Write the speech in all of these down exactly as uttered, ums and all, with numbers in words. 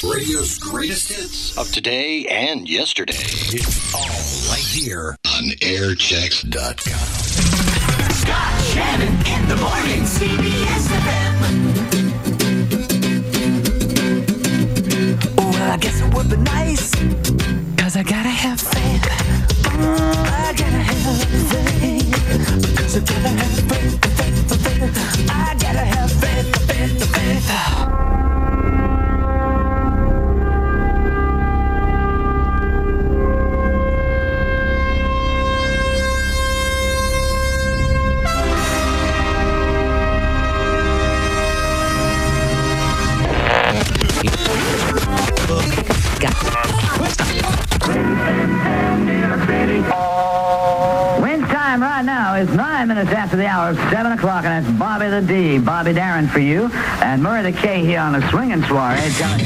Radio's greatest hits of today and yesterday. It's all right here on airchecks dot com. Scott Shannon in the morning, C B S F M. Well, I guess it would be nice, cause I gotta have faith. Mm, I gotta have faith, because I gotta have faith, faith, faith. I gotta have faith, faith, faith. Wind's time right now is nine minutes after the hour of seven o'clock, and that's Bobby the D, Bobby Darin for you, and Murray the K here on the swinging soiree.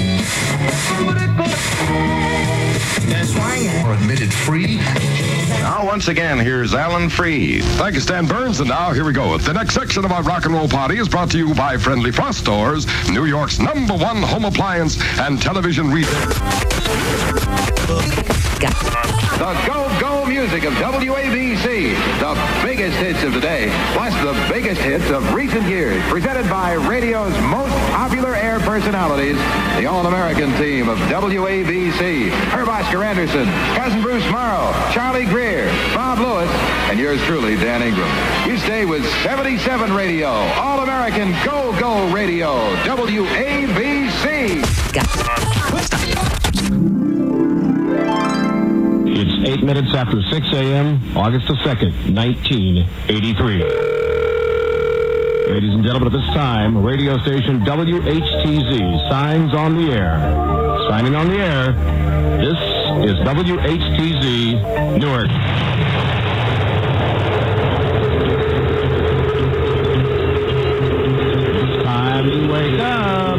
Or admitted free. Now, once again, here's Alan Freed. Thank you, Stan Burns. And now, here we go. The next section of our rock and roll party is brought to you by Friendly Frost Stores, New York's number one home appliance and television retailer. The go-go music of W A B C. The biggest hits of today, plus the biggest hits of recent years. Presented by radio's most popular air personalities, the All-American team of W A B C. Herb Oscar Anderson, Cousin Bruce Morrow, Charlie Greer, Bob Lewis, and yours truly, Dan Ingram. You stay with seventy-seven Radio, All-American Go-Go Radio, W A B C. It's eight minutes after six a.m., August the second, nineteen eighty-three. Ladies and gentlemen, at this time, radio station W H T Z signs on the air. Signing on the air, this is W H T Z, Newark. It's time to wake up.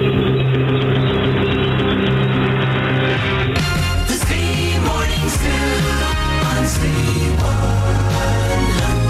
The Z Morning Zoo on Z one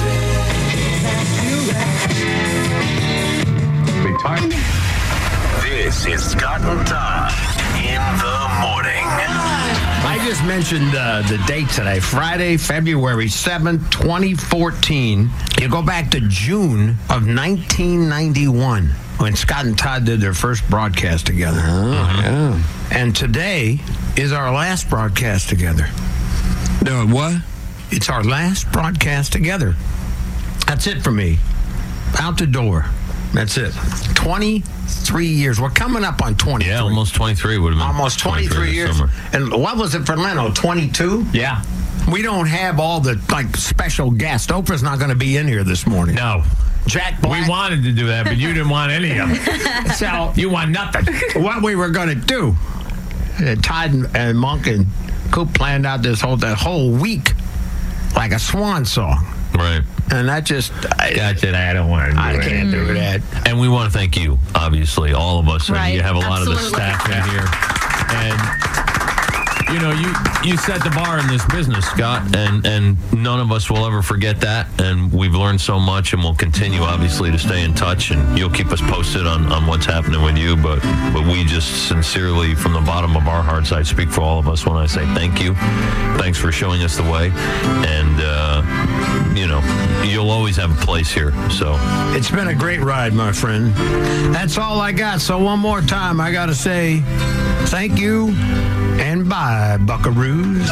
hundred. This is Scott and Todd in the morning. I just mentioned uh, the date today, Friday, February seventh, twenty fourteen. You go back to June of nineteen ninety-one when Scott and Todd did their first broadcast together. Oh, yeah. And today is our last broadcast together. No, what? It's our last broadcast together. That's it for me. Out the door. That's it. twenty-three years. We're coming up on twenty-three. Yeah, almost twenty-three would have been. Almost twenty-three years. Summer. And what was it for Leno? twenty-two? Yeah. We don't have all the like special guests. Oprah's not going to be in here this morning. No. Jack Black. We wanted to do that, but you didn't want any of them. So You want nothing. what we were going to do, uh, Todd and, and Monk and Coop planned out this whole that whole week like a swan song. Right. And that just, I, That's it. I don't want to do I it. can't do that. And we want to thank you, obviously, all of us. Right. And you have a lot Absolutely. of the staff in here. And, you know, you, you set the bar in this business, Scott, and, and none of us will ever forget that. And we've learned so much, and we'll continue, obviously, to stay in touch. And you'll keep us posted on, on what's happening with you. But, but we just sincerely, from the bottom of our hearts, I speak for all of us when I say thank you. Thanks for showing us the way. And, uh, you know, you'll always have a place here. So It's been a great ride, my friend. That's all I got. So one more time, I got to say thank you and bye, buckaroos.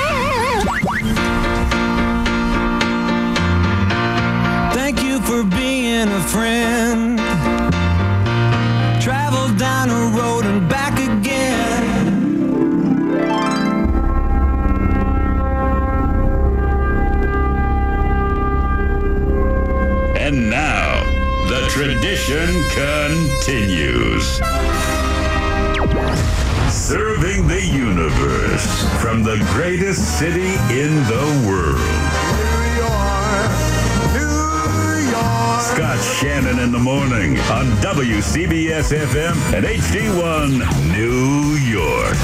Thank you for being a friend. Travel down a road and back again. And now, the tradition continues. Serving the universe from the greatest city in the world. New York, New York. Scott Shannon in the morning on W C B S F M and H D one New York.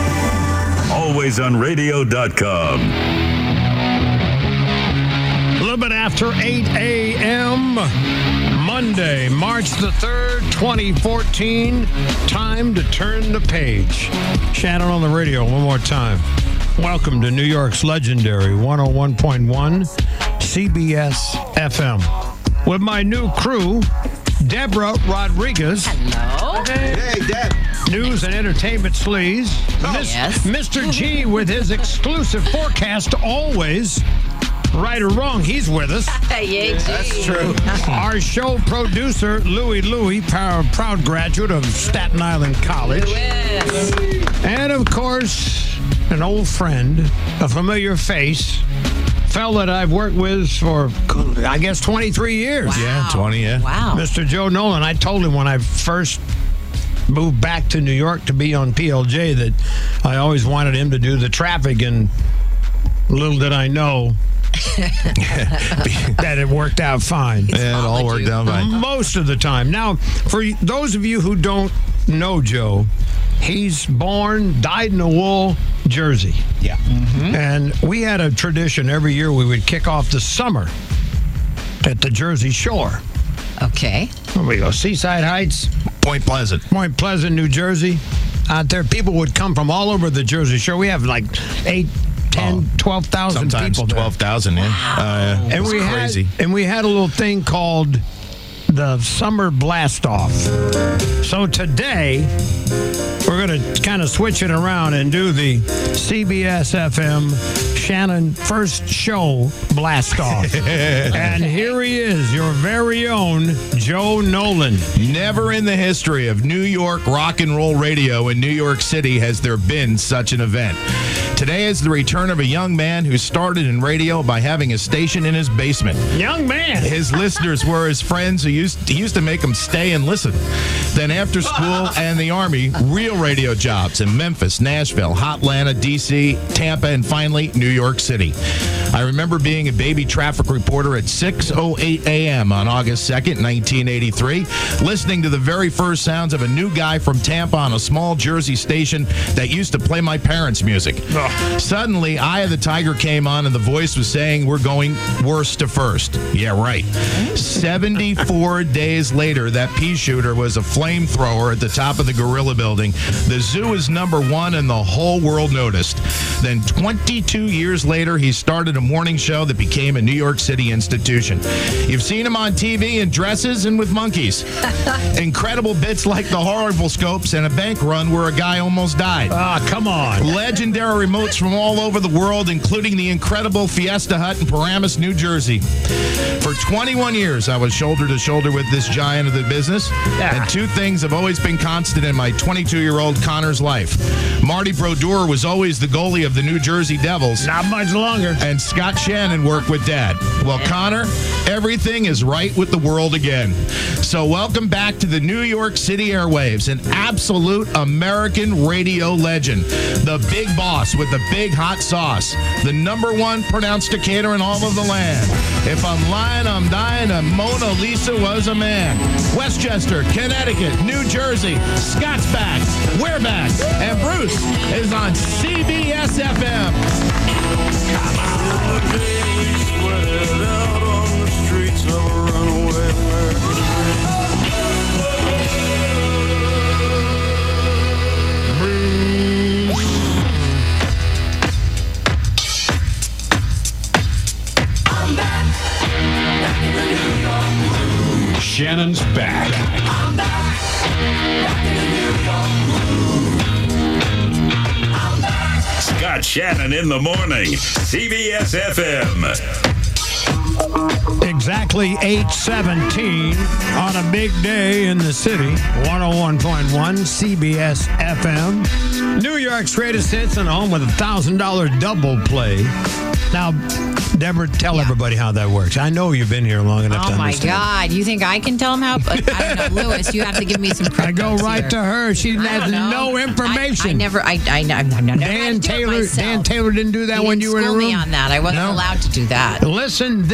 Always on radio dot com. little bit after eight a.m. Monday, March the third, twenty fourteen. Time to turn the page. Shannon on the radio one more time. Welcome to New York's legendary one oh one point one C B S F M. With my new crew, Deborah Rodriguez. Hello. Hey, Deb. News and entertainment sleaze. Oh, Mis- yes. Mister G with his exclusive forecast always. Right or wrong, he's with us. Yay, That's true. Our show producer, Louie Louie, proud, proud graduate of Staten Island College. Lewis. And, of course, an old friend, a familiar face, fella that I've worked with for, I guess, twenty-three years. Wow. Yeah, twenty, yeah. Wow. Mister Joe Nolan. I told him when I first moved back to New York to be on P L J that I always wanted him to do the traffic, and little did I know that it worked out fine. Yeah, it all worked out fine. Most of the time. Now, for those of you who don't know Joe, he's born, dyed in the wool, Jersey. Yeah. Mm-hmm. And we had a tradition every year we would kick off the summer at the Jersey Shore. Okay. Where we go? Seaside Heights, Point Pleasant. Point Pleasant, New Jersey. Out there, people would come from all over the Jersey Shore. We have like eight, ten, twelve thousand Sometimes people there. twelve thousand, yeah. Uh, yeah. And It's we crazy. had and we had a little thing called the Summer Blast Off. So today we're going to kind of switch it around and do the C B S F M Shannon First Show Blast Off. And here he is, your very own Joe Nolan. Never in the history of New York rock and roll radio in New York City has there been such an event. Today is the return of a young man who started in radio by having a station in his basement. Young man. His listeners were his friends who used, he used to make them stay and listen. Then after school and the Army, real radio jobs in Memphis, Nashville, Hotlanta, D C, Tampa, and finally, New York City. I remember being a baby traffic reporter at six oh eight a.m. on August second, nineteen eighty-three, listening to the very first sounds of a new guy from Tampa on a small Jersey station that used to play my parents' music. Oh. Suddenly, Eye of the Tiger came on and the voice was saying, "We're going worst to first." Yeah, right. seventy-four days later, that pea shooter was a flamethrower at the top of the Gorilla Building. The zoo is number one and the whole world noticed. Then twenty-two years later, he started a morning show that became a New York City institution. You've seen him on T V in dresses and with monkeys. Incredible bits like the horrible scopes and a bank run where a guy almost died. Ah, come on. Legendary remotes from all over the world, including the incredible Fiesta Hut in Paramus, New Jersey. For twenty-one years, I was shoulder to shoulder with this giant of the business, Yeah. and two things have always been constant in my twenty-two-year-old Connor's life. Marty Brodeur was always the goalie of the New Jersey Devils. Not much longer. And Scott Shannon worked with Dad. Well, Connor, everything is right with the world again. So welcome back to the New York City airwaves, an absolute American radio legend. The big boss with the big hot sauce. The number one pronunciator in all of the land. If I'm lying, I'm dying. And Mona Lisa was a man. Westchester, Connecticut, New Jersey. Scott's back. We're back. And Bruce is on C B S F M. Come on. Shannon's back. I'm back. Back in the New York groove. I'm back. Scott Shannon in the morning. C B S F M. Exactly eight seventeen on a big day in the city. one oh one point one C B S F M. New York's greatest hits and home with a one thousand dollars double play. Now, Deborah, tell Yeah. everybody how that works. I know you've been here long enough to Oh, my understand. God. You think I can tell him how? I don't know. Lewis, you have to give me some credit. I go right to her. She I has don't know. no information. I, I never, I, I, I, I never Dan had to do it Taylor, myself. Dan Taylor didn't do that He when didn't you were in a school room. me on that. I wasn't No. allowed to do that. Listen this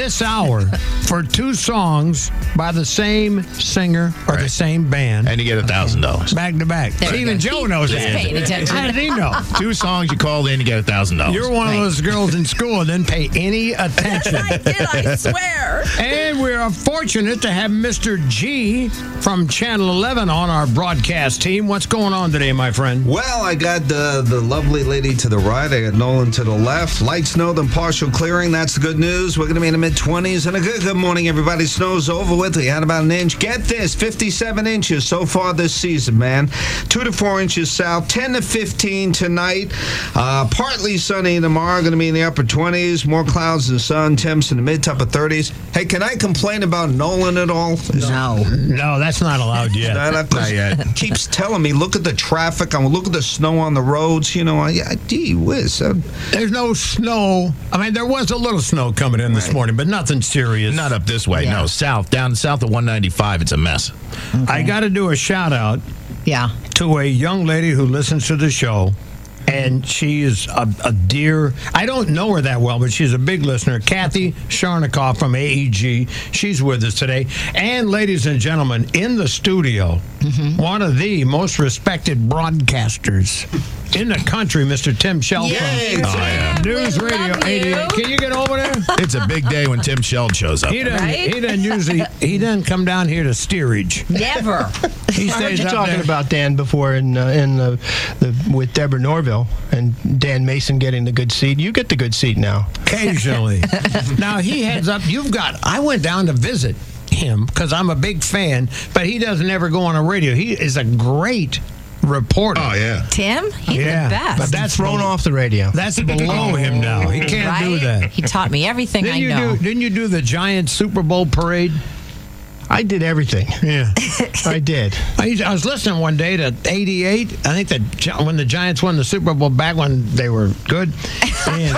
this hour for two songs by the same singer or the same band. And you get a thousand dollars. Back to back. There you Even go. Joe knows He's that. paying attention. How did he know? Two songs you called in, you get a thousand dollars. You're one Right. of those girls in school and didn't pay any attention. I did, I swear. And we are fortunate to have Mister G from Channel eleven on our broadcast team. What's going on today, my friend? Well, I got the, the lovely lady to the right. I got Nolan to the left. Light snow, then partial clearing. That's the good news. We're going to be in the mid-twenties. And a good, good morning, everybody. Snow's over with. We had about an inch. Get this, fifty-seven inches so far this season, man. Two to four inches south. ten to fifteen tonight. Uh, partly sunny tomorrow. Going to be in the upper twenties. More clouds and sun. Temps in the mid to upper thirties. Hey, can I complain about Nolan at all? No. No, that's not allowed yet. Not, not yet. Keeps telling me, look at the traffic. I'm look at the snow on the roads. You know, I, I gee whiz. I, There's no snow. I mean, there was a little snow coming in this morning, but nothing serious. Not up this way. Yeah. No, south. Down south of one ninety-five, it's a mess. I got to do a shout out Yeah. to a young lady who listens to the show, and she is a, a dear. I don't know her that well, but she's a big listener. Kathy Sharnikoff from A E G. She's with us today. And ladies and gentlemen, in the studio, one of the most respected broadcasters in the country, Mister Tim Shell Yay, from Oh, yeah. News We Radio love you. eighty-eight. Can you get over there? It's a big day when Tim Sheld shows up. He doesn't. Right? He doesn't usually. He doesn't come down here to steerage. Never. He I heard stays you up talking there. about Dan before in uh, in the, the with Deborah Norville and Dan Mason getting the good seat. You get the good seat now. Occasionally. Now he heads up. You've got. I went down to visit him because I'm a big fan, but he doesn't ever go on a radio. He is a great reporter. Oh, yeah. Tim, he's Yeah, the best. but that's Thrown below- off the radio. That's below him now. He can't right? do that. He taught me everything Didn't I you know. do? Didn't you do the giant Super Bowl parade? I did everything. Yeah. I did. I, used- I was listening one day to eighty-eight. I think that Gi- when the Giants won the Super Bowl back when they were good. And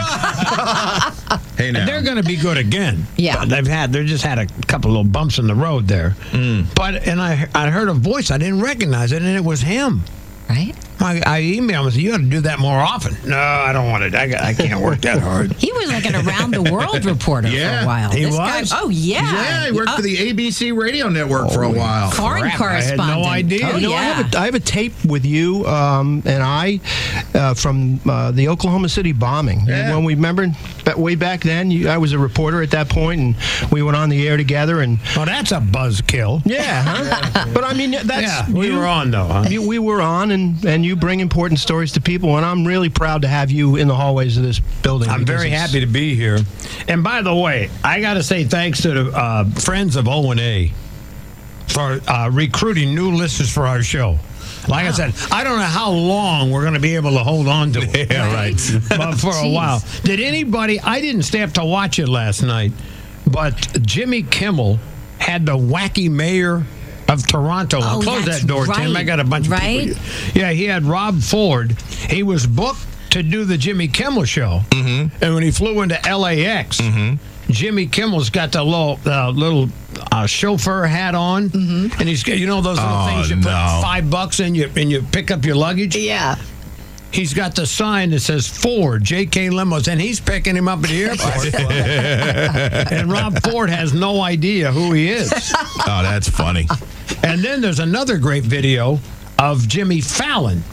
Hey, now. they're going to be good again. Yeah. But they've had they just had a couple little bumps in the road there. But and I I heard a voice I didn't recognize it, and it was him. Right? I, I emailed him and said, "You ought to do that more often." No, I don't want it. I, got- I can't work that hard. He was like an around the world reporter for Yeah, a while. he This was. Guy, oh yeah. Yeah, he worked Uh, for the A B C radio network for a while. foreign Crap, I had correspondent. no idea. Oh, You know, yeah. I have a, I have a tape with you um, and I uh, from uh, the Oklahoma City bombing. Yeah. When we remember ba- way back then, you, I was a reporter at that point, and we went on the air together. And Oh, that's a buzzkill. yeah, huh? But I mean, that's Yeah, we you- were on though. Huh? You, we were on, and, and you bring important stories to people, and I'm really proud to have you in the hallways of this building. I'm because very it's- happy to be here. And by the way, I got to say thanks to the uh, friends of O and A for uh, recruiting new listeners for our show. Like I said, I don't know how long we're going to be able to hold on to it. Yeah, right. But for a Jeez. while. Did anybody, I didn't stay up to watch it last night, but Jimmy Kimmel had the wacky mayor of Toronto. Oh, Close that's that door, Tim. right. I got a bunch Right? of people. Yeah, he had Rob Ford. He was booked to do the Jimmy Kimmel show. Mm-hmm. And when he flew into L A X, mm-hmm. Jimmy Kimmel's got the little, uh, little uh, chauffeur hat on. Mm-hmm. And he's got, you know, those little Oh, things you put no. five bucks in you, and you pick up your luggage? Yeah. He's got the sign that says Ford, J K Limos, and he's picking him up at the airport. And Rob Ford has no idea who he is. Oh, that's funny. And then there's another great video of Jimmy Fallon.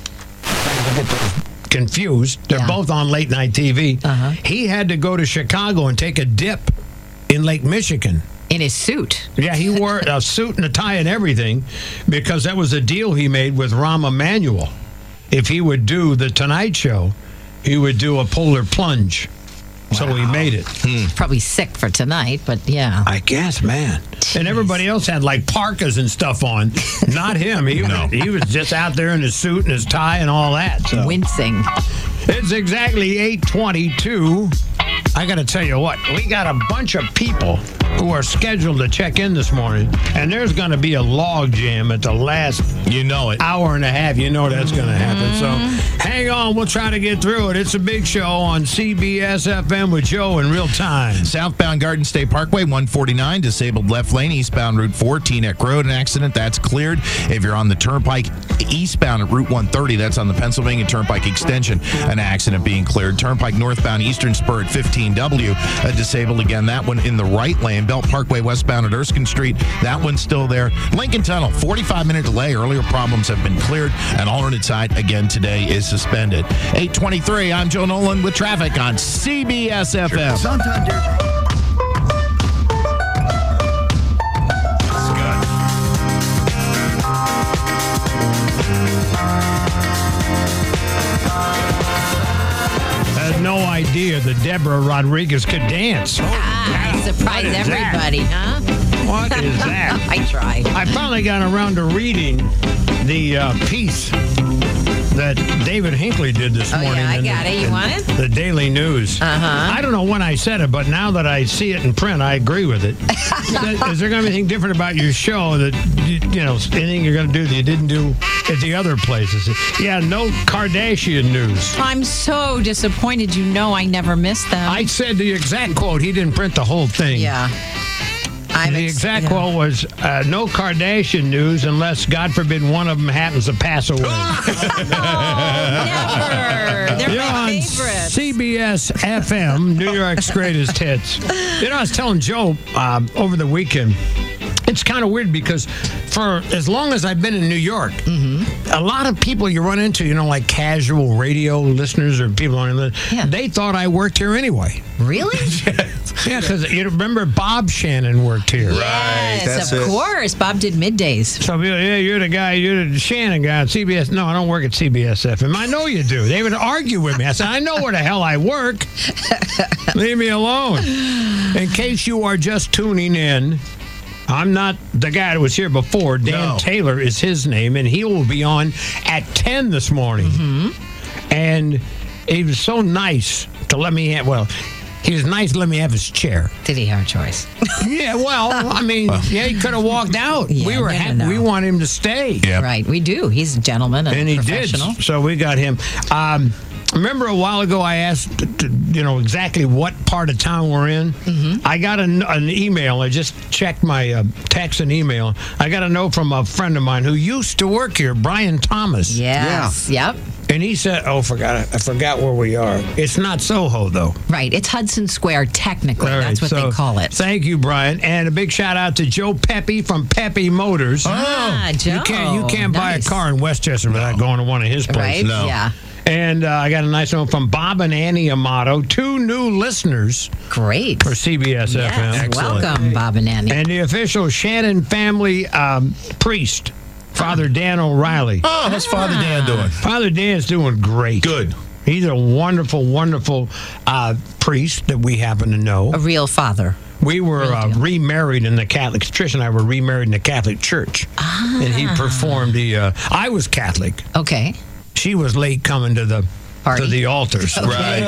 Confused. They're Yeah. both on late night T V. Uh-huh. He had to go to Chicago and take a dip in Lake Michigan. In his suit. Yeah, he wore a suit and a tie and everything because that was a deal he made with Rahm Emanuel. If he would do the Tonight Show, he would do a polar plunge. So he made it. Probably sick for tonight, but yeah. I guess, man. And everybody else had like parkas and stuff on. Not him. He, was, he was just out there in his suit and his tie and all that. So. Wincing. It's exactly eight twenty-two. I got to tell you what, we got a bunch of people who are scheduled to check in this morning, and there's going to be a log jam at the last You know it. Hour and a half. You know that's going to happen. So hang on. We'll try to get through it. It's a big show on C B S F M with Joe in real time. Southbound Garden State Parkway, one forty-nine, disabled left lane, eastbound Route four, Teaneck Road, an accident, that's cleared. If you're on the Turnpike eastbound at Route one thirty, that's on the Pennsylvania Turnpike extension, an accident being cleared. Turnpike northbound Eastern Spur at fifteen W, uh, disabled again, that one in the right lane. Belt Parkway westbound at Erskine Street, that one's still there. Lincoln Tunnel, forty-five minute delay. Earlier problems have been cleared. An alternate side again today is suspended. eight twenty-three, I'm Joe Nolan with traffic on C B S F M. Sometimes there's I had no idea that Deborah Rodriguez could dance. Ah, surprise What is that? everybody, huh? What is that? I tried. I finally got around to reading the uh, piece that David Hinckley did this Oh, morning. yeah, I in got the, it. You in want it? The Daily News. Uh-huh. I don't know when I said it, but now that I see it in print, I agree with it. Is there going to be anything different about your show that, you, you know, anything you're going to do that you didn't do at the other places? Yeah, no Kardashian news. I'm so disappointed. You know I never missed them. I said the exact quote. He didn't print the whole thing. Yeah. I'm the ex- exact yeah. quote was, uh, no Kardashian news unless, God forbid, one of them happens to pass away. Never. They're You're my on favorites. C B S F M, New York's greatest hits. You know, I was telling Joe um, over the weekend, it's kind of weird because for as long as I've been in New York, Mm-hmm. a lot of people you run into, you know, like casual radio listeners or people on the, Yeah. they thought I worked here anyway. Really? Yeah, because you remember Bob Shannon worked here. Yes, that's of it. course. Bob did middays. So, people, yeah, you're the guy, you're the Shannon guy at C B S. No, I don't work at C B S F M. I know you do. They would argue with me. I said, I know where the hell I work. Leave me alone. In case you are just tuning in, I'm not the guy that was here before. Dan No. Taylor is his name, and he will be on at ten this morning. Mm-hmm. And he was so nice to let me have, well, he was nice to let me have his chair. Did he have a choice? Yeah, well, I mean, yeah, he could have walked out. Yeah, we were no, no, happy. no. We want him to stay. Yep. Right, we do. He's a gentleman and, And he did. professional. So we got him. Um, remember a while ago I asked, t- t- you know, exactly what part of town we're in? Mm-hmm. I got an, an email. I just checked my uh, text and email. I got a note from a friend of mine who used to work here, Brian Thomas. Yes. Yep. And he said, oh, forgot I forgot where we are. It's not Soho, though. Right. It's Hudson Square, technically. All That's right, what so they call it. Thank you, Brian. And a big shout out to Joe Pepe from Pepe Motors. Ah, Joe. You can't, you can't buy a Nice. car in Westchester without going to one of his Right? places. Yeah. And uh, I got a nice note from Bob and Annie Amato, two new listeners Great. for C B S F M. Yes. Welcome, Bob and Annie. And the official Shannon family um, priest, Father Dan O'Reilly. Oh, how's Father Dan doing? Father Dan's doing great. Good. He's a wonderful, wonderful uh, priest that we happen to know. a real father. We were Real uh, deal. remarried in the Catholic. Trish and I were remarried in the Catholic Church, Ah. and he performed the. Uh, I was Catholic. Okay. She was late coming to the Party. to the altars. Right.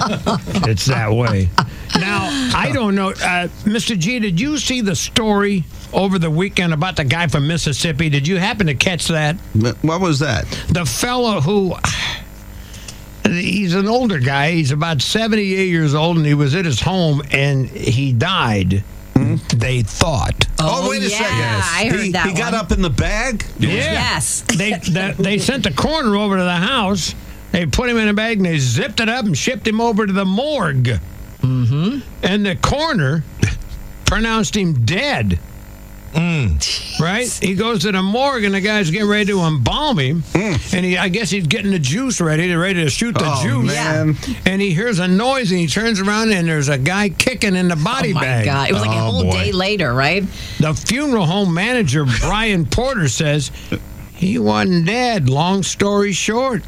It's that way. Now I don't know, uh, Mister G. Did you see the story over the weekend about the guy from Mississippi? Did you happen to catch that? What was that? The fellow who. He's an older guy. He's about seventy-eight years old, and he was at his home, and he died. They thought. Oh, wait a yeah, second. I heard he, that He got one. up in the bag? Yeah. Yes. They the, they sent the coroner over to the house. They put him in a bag and they zipped it up and shipped him over to the morgue. Mm-hmm. And the coroner pronounced him dead. Right? He goes to the morgue and the guy's getting ready to embalm him. And he, I guess he's getting the juice ready. They're ready to shoot the Oh, juice. man. And he hears a noise and he turns around and there's a guy kicking in the body Oh, my bag. God. It was like a Oh, whole boy. day later, right? The funeral home manager, Brian Porter, says he wasn't dead. Long story short.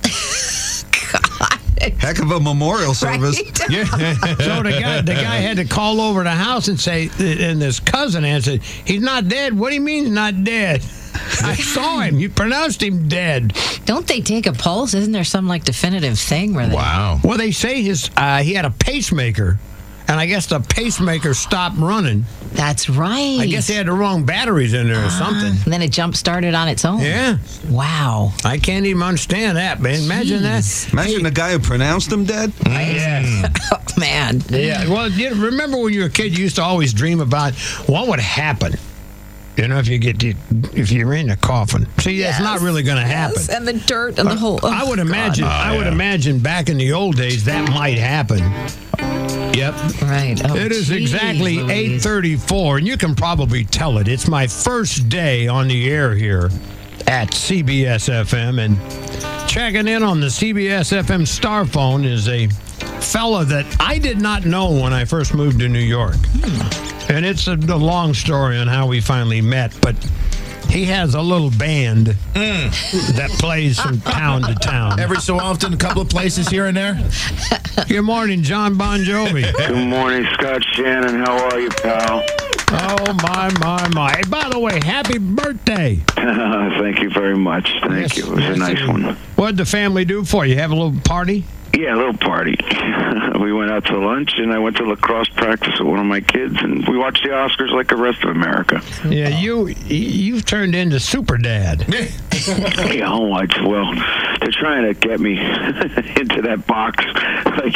Heck of a memorial service. Right? Yeah. So the guy, the guy had to call over the house and say, and his cousin answered, he's not dead. What do you mean he's not dead? I saw him. You pronounced him dead. Don't they take a pulse? Isn't there some like definitive thing where they? Wow. Well, they say his uh, he had a pacemaker, and I guess the pacemaker stopped running. That's right. I guess they had the wrong batteries in there or something. And then it jump started on its own. Yeah. Wow. I can't even understand that, man. Imagine Jeez. that. Imagine the guy who pronounced them dead. Yeah. Oh, man. Yeah. Well, you remember when you were a kid, you used to always dream about what would happen. You know, if you get to, if you're in a coffin. See, Yes. that's not really going to happen. Yes, and the dirt and the whole. Oh, I would imagine. God. I would imagine back in the old days that might happen. Yep. Right. Oh, it is geez, exactly Louise. eight thirty-four, and you can probably tell it. It's my first day on the air here at C B S F M, and checking in on the C B S F M star phone is a fella that I did not know when I first moved to New York. And it's a, a long story on how we finally met, but he has a little band that plays from town to town. Every so often, a couple of places here and there. Good morning, John Bon Jovi. Good morning, Scott Shannon. How are you, pal? Oh, my, my, my. Hey, by the way, happy birthday. Thank you very much. Thank Yes, you. It was yes, a nice it- one. What'd the family do for you? Have a little party? Yeah, a little party. We went out to lunch, and I went to lacrosse practice with one of my kids, and we watched the Oscars like the rest of America. Yeah, you, you've turned into Super Dad. Yeah, oh, it's, well, they're trying to get me into that box. Like,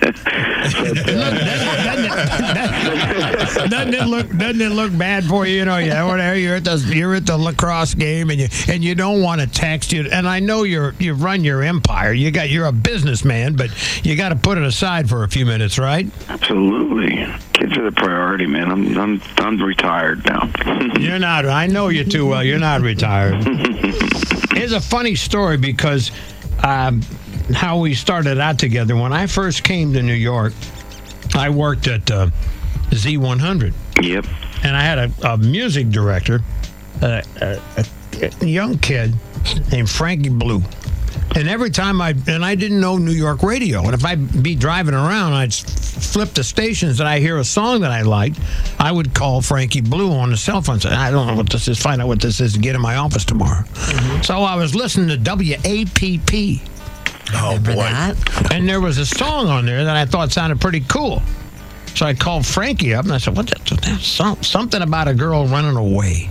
doesn't it look doesn't it look bad for you? You know, yeah, whatever. You're at the you're at the lacrosse game, and you and you don't want to text you. And I know you're you run your empire. You got you're a businessman, but you got to put it aside for a few minutes, right? Absolutely. Kids are the priority, man. I'm I'm I'm retired now. You're not. I know you too well. You're not retired. Here's a funny story because um, how we started out together. When I first came to New York, I worked at uh, Z one hundred. Yep. And I had a, a music director, uh, a, a, a young kid named Frankie Blue. And every time I, and I didn't know New York radio. And if I'd be driving around, I'd flip the stations and I hear a song that I liked, I would call Frankie Blue on the cell phone and say, I don't know what this is, find out what this is, and get in my office tomorrow. Mm-hmm. So I was listening to W A P P. Oh, boy. That? And there was a song on there that I thought sounded pretty cool. So I called Frankie up and I said, "What? That, that's some, something about a girl running away."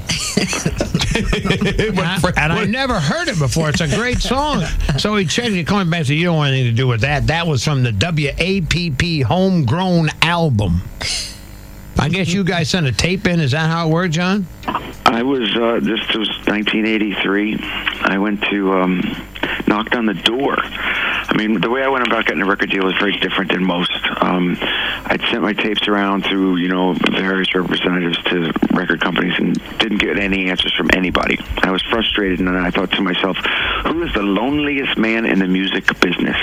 and, I, and I never heard it before. It's a great song. So he checked. He called me back and said, "You don't want anything to do with that. That was from the W A P P homegrown album." I guess you guys sent a tape in. Is that how it worked, John? I was, uh, this was nineteen eighty-three. I went to, um, knocked on the door. I mean, the way I went about getting a record deal was very different than most. Um, I'd sent my tapes around through, you know, various representatives to record companies and didn't get any answers from anybody. I was frustrated, and then I thought to myself, who is the loneliest man in the music business?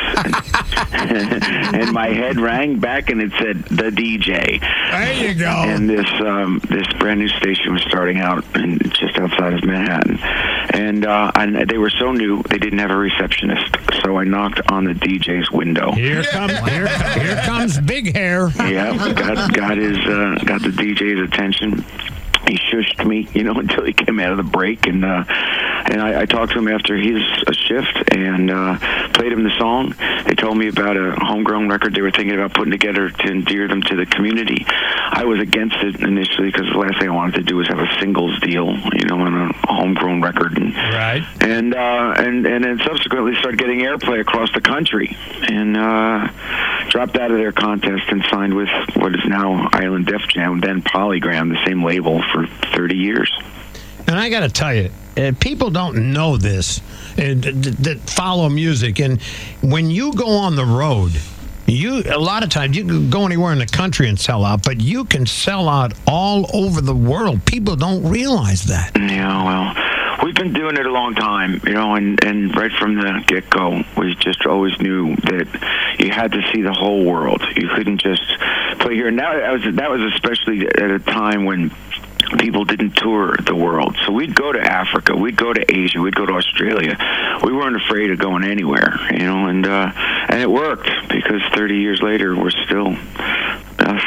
And, and my head rang back, and it said, the D J. There you go. And this um, this brand new station was starting out in, just outside of Manhattan. And, uh, and they were so new, they didn't have a receptionist. So I knocked on the D J's window. Here comes here, here comes Big Hair. Yeah, got got his uh, got the D J's attention. He shushed me, you know, until he came out of the break, and uh, and I, I talked to him after his uh, shift and uh, played him the song. They told me about a homegrown record they were thinking about putting together to endear them to the community. I was against it initially because the last thing I wanted to do was have a singles deal, you know, on a homegrown record, and right, and uh, and and then subsequently started getting airplay across the country, and uh, dropped out of their contest and signed with what is now Island Def Jam, then Polygram, the same label, for thirty years. And I got to tell you, uh, people don't know this uh, that follow music. And when you go on the road, you a lot of times you can go anywhere in the country and sell out, but you can sell out all over the world. People don't realize that. Yeah, well, we've been doing it a long time, you know, and, and right from the get-go, we just always knew that you had to see the whole world. You couldn't just play here. And that was, that was especially at a time when people didn't tour the world. So we'd go to Africa, we'd go to Asia, we'd go to Australia. We weren't afraid of going anywhere, you know, and uh, and it worked because thirty years later, we're still us.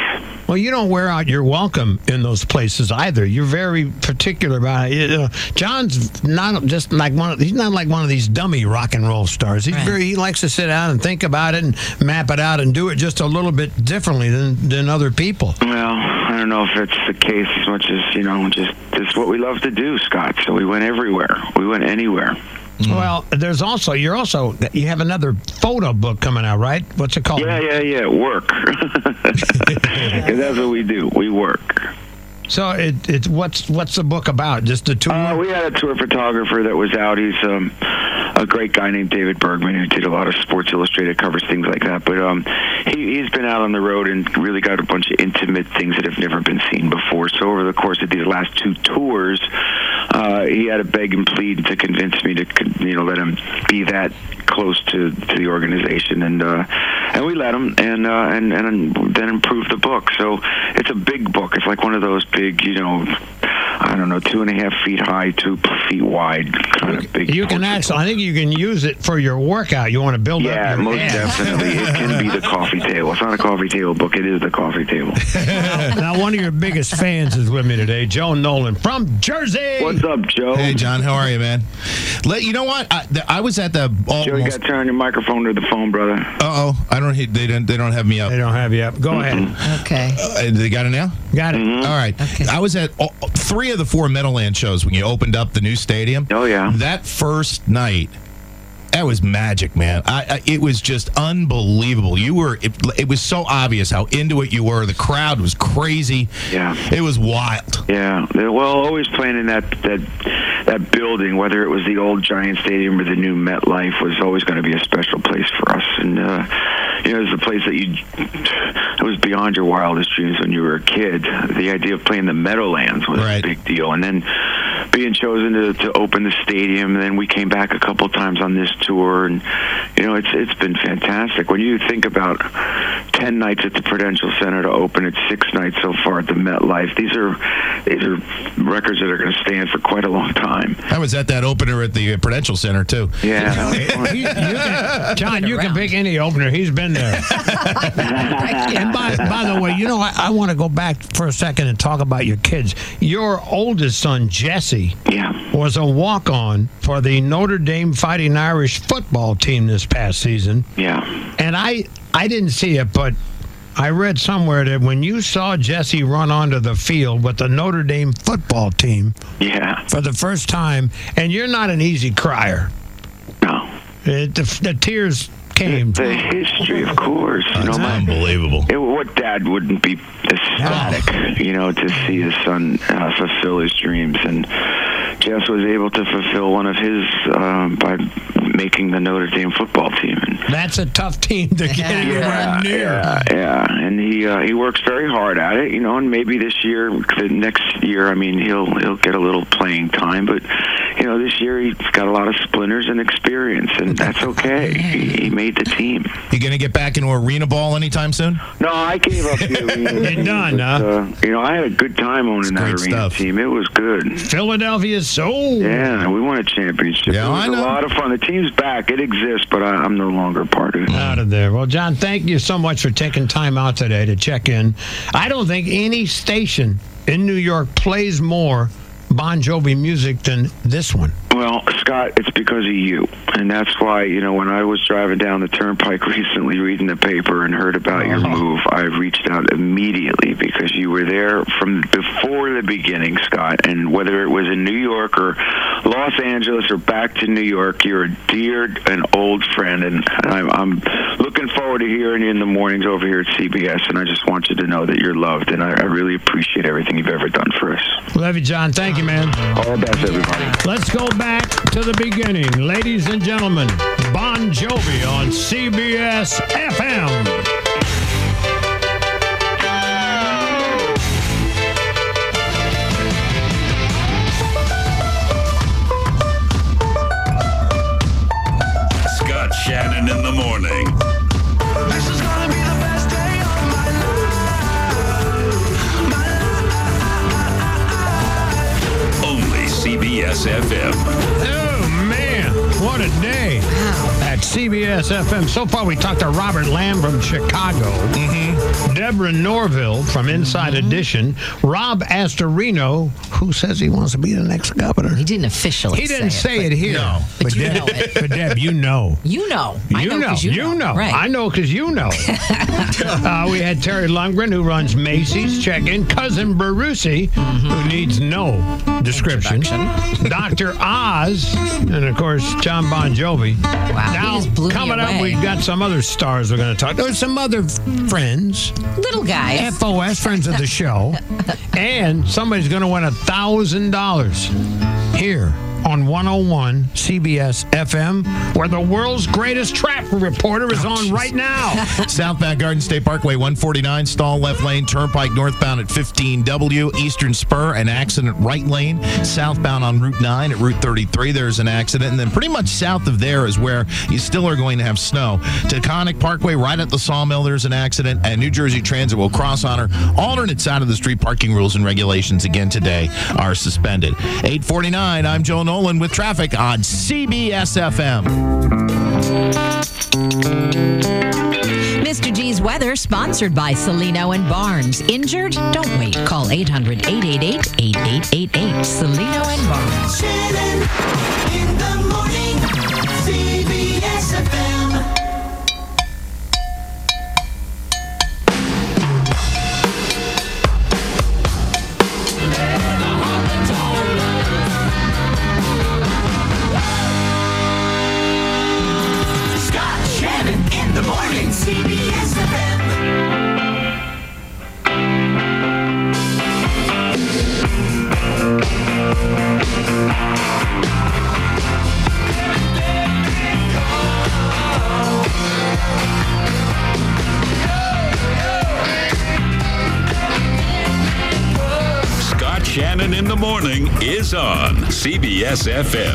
Well, you don't wear out your welcome in those places either. You're very particular about it. You know, John's not just like one of, he's not like one of these dummy rock and roll stars. He's Right. very, he likes to sit down and think about it and map it out and do it just a little bit differently than, than other people. Well, I don't know if it's the case as much as, you know, just it's what we love to do, Scott. So we went everywhere. We went anywhere. Well, there's also, you're also, you have another photo book coming out, right? What's it called? Yeah, yeah, yeah. Work. And that's what we do. We work. So it, it what's what's the book about? Just a tour? Uh, we had a tour photographer that was out. He's um, a great guy named David Bergman who did a lot of Sports Illustrated covers, things like that. But um, he, he's been out on the road and really got a bunch of intimate things that have never been seen before. So over the course of these last two tours, uh, he had to beg and plead to convince me to, you know, let him be that close to, to the organization, and uh, and we let him, and uh, and and then improved the book. So it's a big book. It's like one of those big, you know, I don't know, two and a half feet high, two feet wide, kind of big. You can actually, I think you can use it for your workout. You want to build Yeah, up your most abs. definitely. It can be the coffee table. It's not a coffee table book. It is the coffee table. Now, one of your biggest fans is with me today, Joe Nolan from Jersey. What's up, Joe? Hey, John, how are you, man? Let you know what? I, the, I was at the. Almost, Joe, you got to turn your microphone to the phone, brother. Uh oh, I don't. They don't. They don't have me up. They don't have you up. Go ahead. Okay. Uh, they got it now. Got it. Mm-hmm. All right. I was at all, three of the four Meadowland shows when you opened up the new stadium. Oh yeah. That first night, that was magic, man. I, I it was just unbelievable. You were. It, it was so obvious how into it you were. The crowd was crazy. Yeah. It was wild. Yeah. They're, well, always playing in that that that building, whether it was the old Giant Stadium or the new MetLife, was always going to be a special place for us. And uh, you know, it was the place that you. It was beyond your wildest dreams when you were a kid. The idea of playing the Meadowlands was Right. a big deal, and then being chosen to, to open the stadium. And then we came back a couple times on this tour, and you know, it's it's been fantastic. When you think about ten nights at the Prudential Center to open it, six nights so far at the MetLife, these are these are records that are going to stand for quite a long time. I was at that opener at the Prudential Center too. Yeah, that was fun. He- you can, John, you can pick any opener. He's been there. And by, by the way, you know, I, I want to go back for a second and talk about your kids. Your oldest son, Jesse, yeah. was a walk-on for the Notre Dame Fighting Irish football team this past season. Yeah. And I, I didn't see it, but I read somewhere that when you saw Jesse run onto the field with the Notre Dame football team Yeah. for the first time, and you're not an easy crier. No. It, the, the tears came. The history, of course. You know, my, Unbelievable. it, what dad wouldn't be ecstatic, you know, to see his son uh, fulfill his dreams. And Jess was able to fulfill one of his um, by making the Notre Dame football team. And That's a tough team to get anywhere near. Yeah, yeah, and he uh, he works very hard at it, you know. And maybe this year, the next year, I mean, he'll he'll get a little playing time, but you know, this year he's got a lot of splinters and experience, and that's okay. he, he made the team. You gonna get back into arena ball anytime soon? No, I gave up the arena. You're team, done, but, huh? uh, you know, I had a good time owning that great arena stuff. team. It was good. Philadelphia Soul. Yeah, we won a championship. Yeah, it was I a know. lot of fun. The team's back. It exists, but I, I'm no longer part of it. Out of there. Well, John, thank you so much for taking time out today to check in. I don't think any station in New York plays more Bon Jovi music than this one. Well, Scott, it's because of you. And that's why, you know, when I was driving down the turnpike recently reading the paper and heard about your move, I reached out immediately because you were there from before the beginning, Scott. And whether it was in New York or Los Angeles or back to New York, you're a dear and old friend. And I'm, I'm looking forward to hearing you in the mornings over here at C B S. And I just want you to know that you're loved. And I, I really appreciate everything you've ever done for us. Love you, John. Thank you, man. All the best, everybody. Let's go back to the beginning. Ladies and gentlemen, Bon Jovi on C B S F M. Scott Shannon in the morning. This is gonna be the best day of my life. Only C B S F M. Oh, man. What a day. At at C B S F M. So far, we talked to Robert Lamb from Chicago, mm-hmm. Deborah Norville from Inside mm-hmm. Edition, Rob Astorino, who says he wants to be the next governor. He didn't officially He didn't say, say it, it here. No. But, but you Deb, know it. But, Deb, you know. You know. I You know. know. 'cause You, You know. Right. I know because you know. uh, we had Terry Lundgren, who runs Macy's. Check in. Cousin Barussi, mm-hmm. who needs no description. Doctor Oz, and of course, John Bon Jovi. Wow, now, he just blew me coming up, away. we've got some other stars we're going to talk. There's some other f- friends. Little guys. F O S, friends of the show. And somebody's going to win one thousand dollars here on one oh one C B S F M, where the world's greatest traffic reporter is on right now. Southbound Garden State Parkway, one forty-nine, stall left lane, Turnpike northbound at fifteen W, Eastern Spur, an accident right lane, southbound on Route nine at Route thirty-three, there's an accident, and then pretty much south of there is where you still are going to have snow. Taconic Parkway, right at the Sawmill, there's an accident, and New Jersey Transit will cross on her alternate side of the street. Parking rules and regulations again today are suspended. eight forty-nine, I'm Joe Nolan with traffic on C B S F M. Mister G's weather sponsored by Celino and Barnes. Injured? Don't wait. Call eight hundred, eight eight eight, eight eight eight eight. Celino and Barnes. Shannon in the morning. C B S F M. Scott Shannon in the morning. C B S F M. Scott Shannon in the morning is on C B S F M.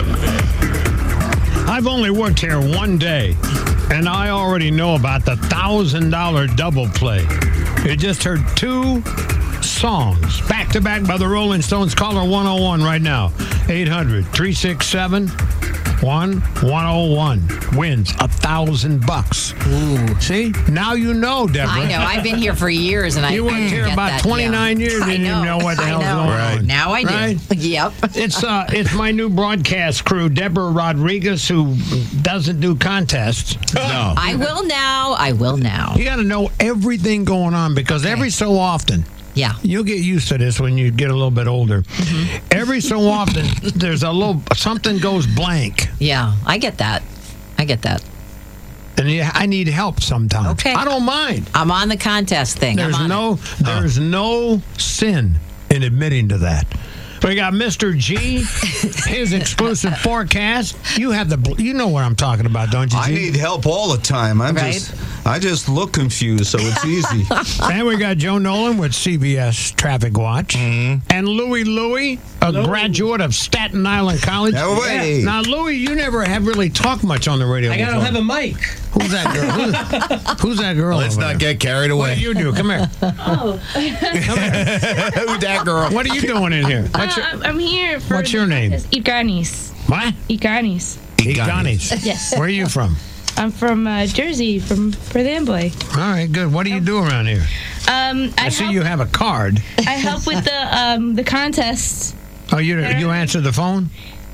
I've only worked here one day, and I already know about the one thousand dollars double play. You just heard two songs back-to-back by the Rolling Stones. Caller one oh one right now. eight hundred, three six seven, one one oh one wins a thousand bucks. Ooh. See? Now you know, Deborah. I know. I've been here for years, and I You worked I here get about that, twenty-nine yeah. years, I didn't even know what the I hell's know. going on. Now I do. Right? Yep. It's uh, it's my new broadcast crew, Deborah Rodriguez, who doesn't do contests. No. I will now. I will now. You got to know everything going on because Okay. every so often, Yeah. you'll get used to this when you get a little bit older. Every so often, there's a little something goes blank, Yeah. I get that. I get that. and yeah, I need help sometimes. Okay. I don't mind. I'm on the contest thing. I'm There's on no it. there's no sin in admitting to that. We got Mister G, his exclusive forecast. You have the you know what I'm talking about, don't you? G? I need help all the time. I'm Right. just I just look confused, so it's easy. And we got Joe Nolan with C B S Traffic Watch. Mm-hmm. And Louis Louis, a graduate of Staten Island College. No way. Now, Louis, you never have really talked much on the radio I gotta before. have a mic. Who's that girl? Who's, who's that girl? Let's over not there? get carried What away. do you do? Come here. Oh. Who that girl? What are you doing in here? What's Uh, your, I'm- I'm here for. what's your name? Iganis. What? Iganis. Iganis. Yes. Where are you from? I'm from uh, Jersey, from Perth Amboy. All right, good. What do you do around here? Um, I, I see help, you have a card. I help with the um, the contests. Oh, you you answer the phone?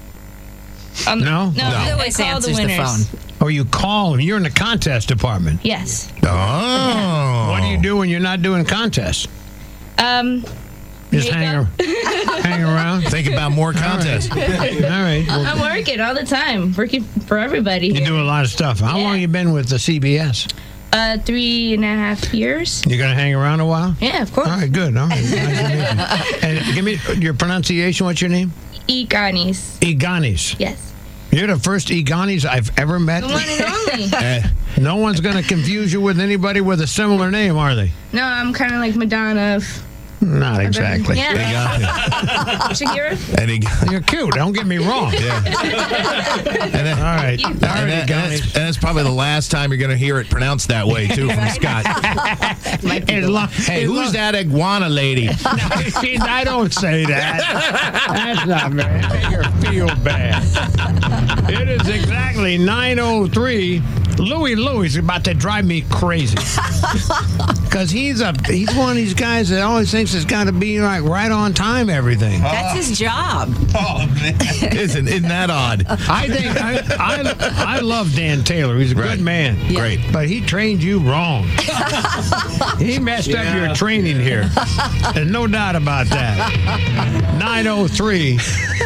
Um, No? No, No. I Lewis call the answers the winners. phone. Or you call them? You're in the contest department. Yes. Oh. What do you do when you're not doing contests? Um, Just hang, ar- hang around? Think about more contests. All right. Well, I'm working all the time, working for everybody. you here. do a lot of stuff. How long you been with the C B S? Uh, three and a half years. You gonna hang around a while? Yeah, of course. All right, good. All right. Nice to meet you. And give me your pronunciation. What's your name? Iganis. Iganis. Yes. You're the first Iganis I've ever met. The one and only. Eh, no one's gonna confuse you with anybody with a similar name, are they? No, I'm kind of like Madonna of Not exactly. Yeah. Shakira? And he got, You're cute. Don't get me wrong. yeah. And then, All right. and, that, and, that's, and that's probably the last time you're going to hear it pronounced that way, too, from Scott. It's lo- Hey, it's who's lo- that iguana lady? I don't say that. That's not bad. Make her feel bad. It is exactly nine oh three. Louis Louis is about to drive me crazy. Because he's a he's one of these guys that always thinks it's got to be like right on time everything. That's his job. Oh, man. Isn't, isn't that odd? I think I, I I love Dan Taylor. He's a Right. good man. Yeah. Great. But he trained you wrong. He messed up your training here. There's no doubt about that. nine oh three.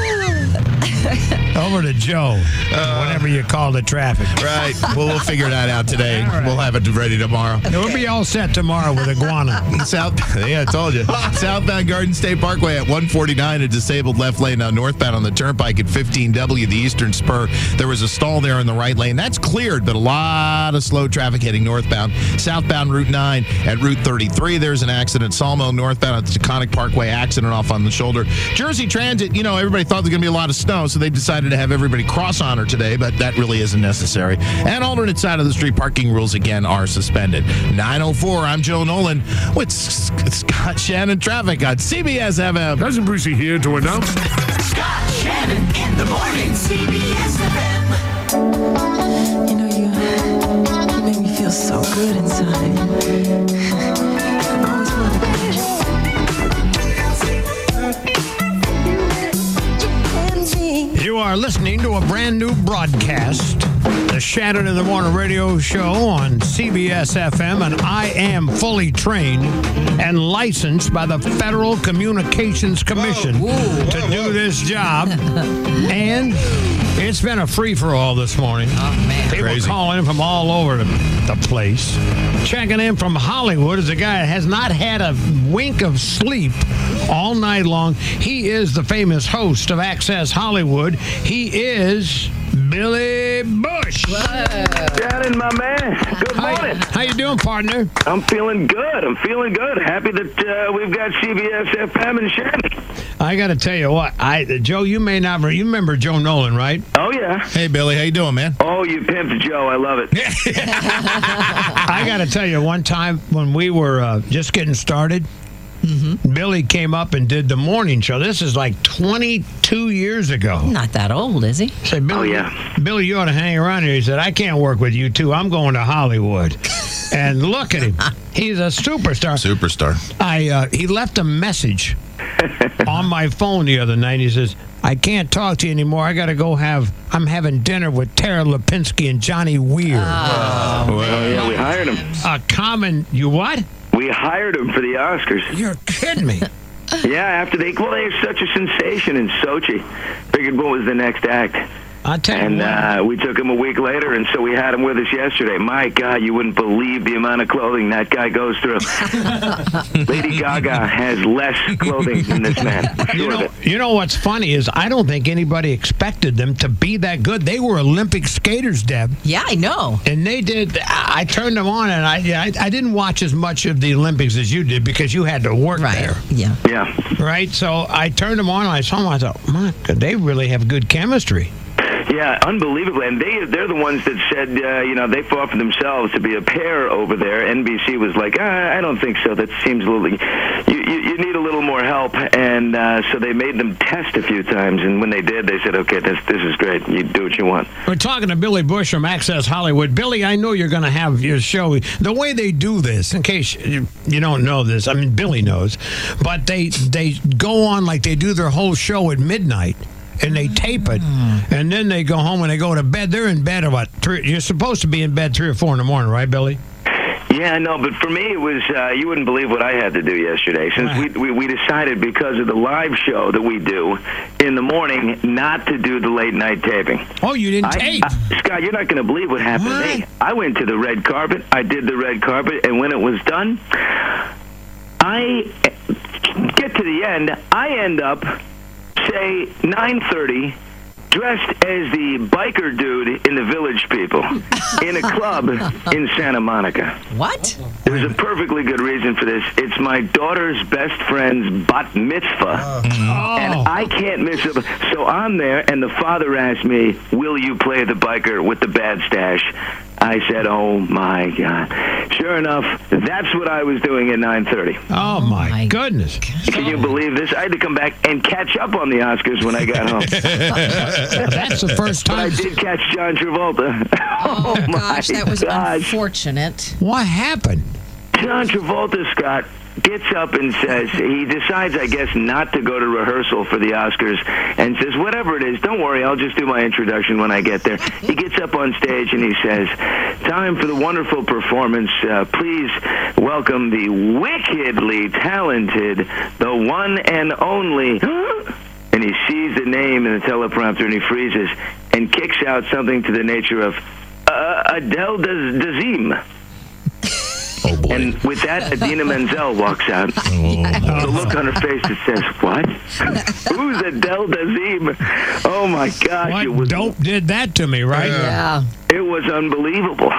Over to Joe. Uh, whatever you call the traffic. Right. Well, we'll figure that out today. All right. We'll have it ready tomorrow. We'll be all set tomorrow with Iguana. South, yeah, I told you. Southbound Garden State Parkway at one forty-nine, a disabled left lane. Now northbound on the Turnpike at fifteen W, the Eastern Spur. There was a stall there in the right lane. That's cleared, but a lot of slow traffic heading northbound. Southbound Route nine at Route thirty-three, there's an accident. Salmo northbound at the Taconic Parkway, accident off on the shoulder. Jersey Transit, you know, everybody thought there was going to be a lot of snow, so they decided to have everybody cross on her today, but that really isn't necessary. And alternate side of the street parking rules again are suspended. nine oh four, I'm Joe Nolan with S- Scott Shannon Traffic on C B S F M. Cousin Brucey here to announce. Scott Shannon in the morning, C B S F M. You know, you, you make me feel so good inside. I always wanted to be. You are listening to a brand new broadcast, the Shannon in the Morning radio show on C B S F M, and I am fully trained and licensed by the Federal Communications Commission to do this job. And it's been a free-for-all this morning. Oh, man. People Crazy. calling in from all over the, the place. Checking in from Hollywood is a guy that has not had a wink of sleep all night long. He is the famous host of Access Hollywood. He is Billy Bush. Shannon, my man. Good morning. How, how you doing, partner? I'm feeling good. I'm feeling good. Happy that uh, we've got C B S F M and Shannon. I got to tell you what, I Joe, you may not, you remember Joe Nolan, right? Oh, yeah. Hey, Billy, how you doing, man? Oh, you pimped Joe. I love it. I got to tell you, one time when we were uh, just getting started, Mm-hmm. Billy came up and did the morning show. This is like twenty-two years ago. Not that old, is he? I said, Billy, Oh, yeah. Billy, you ought to hang around here. He said, I can't work with you two. I'm going to Hollywood. And look at him. He's a superstar. Superstar. I uh, he left a message on my phone the other night. He says, I can't talk to you anymore. I got to go have, I'm having dinner with Tara Lipinski and Johnny Weir. Oh, yeah, we hired him. A common, you what? We hired him for the Oscars. You're kidding me. Yeah, after they, well, they're such a sensation in Sochi. Figured what was the next act. I tell you And what. uh, we took him a week later, and so we had him with us yesterday. My God, you wouldn't believe the amount of clothing that guy goes through. Lady Gaga has less clothing than this man. I'm You sure of know, it. you know what's funny is I don't think anybody expected them to be that good. They were Olympic skaters, Deb. Yeah, I know. And they did. I I turned them on, and I, yeah, I I didn't watch as much of the Olympics as you did because you had to work Right. there, Yeah. Yeah. right? So I turned them on, and I saw them. I thought, my God, they really have good chemistry. Yeah, unbelievably. And they, they're the ones that said, uh, you know, they fought for themselves to be a pair over there. N B C was like, ah, I don't think so. That seems a little, you, you, you need a little more help. And uh, so they made them test a few times. And when they did, they said, okay, this, this is great. You do what you want. We're talking to Billy Bush from Access Hollywood. Billy, I know you're going to have your show. The way they do this, in case you you don't know this, I mean, Billy knows, but they they go on like they do their whole show at midnight. And they tape it, and then they go home and they go to bed. They're in bed about three. You're supposed to be in bed three or four in the morning, right, Billy? Yeah, no, but for me, it was, uh, you wouldn't believe what I had to do yesterday. Since we, we, we decided because of the live show that we do in the morning not to do the late night taping. Oh, you didn't I, tape? I, Scott, you're not going to believe what happened What? to me. I went to the red carpet. I did the red carpet, and when it was done, I get to the end. I end up, say, nine thirty, dressed as the biker dude in the Village People in a club in Santa Monica. What? There's a perfectly good reason for this. It's my daughter's best friend's bat mitzvah, and I can't miss it. So I'm there, and the father asked me, will you play the biker with the bad stash? I said, oh, my God. Sure enough, that's what I was doing at nine thirty. Oh, my, my goodness. Can you believe this? I had to come back and catch up on the Oscars when I got home. That's the first time. But I did catch John Travolta. Oh, oh my gosh, that was gosh. unfortunate. What happened? John Travolta, Scott, gets up and says, he decides, I guess, not to go to rehearsal for the Oscars and says, whatever it is, don't worry, I'll just do my introduction when I get there. He gets up on stage and he says, time for the wonderful performance. Uh, please welcome the wickedly talented, the one and only, and he sees the name in the teleprompter and he freezes and kicks out something to the nature of uh, Adele Dazeem. Oh, boy. And with that, Adina Menzel walks out. Oh. The look on her face that says, what? Who's Adele Dazeem? Oh, my gosh. What it was, dope did that to me, right? Yeah. It was unbelievable.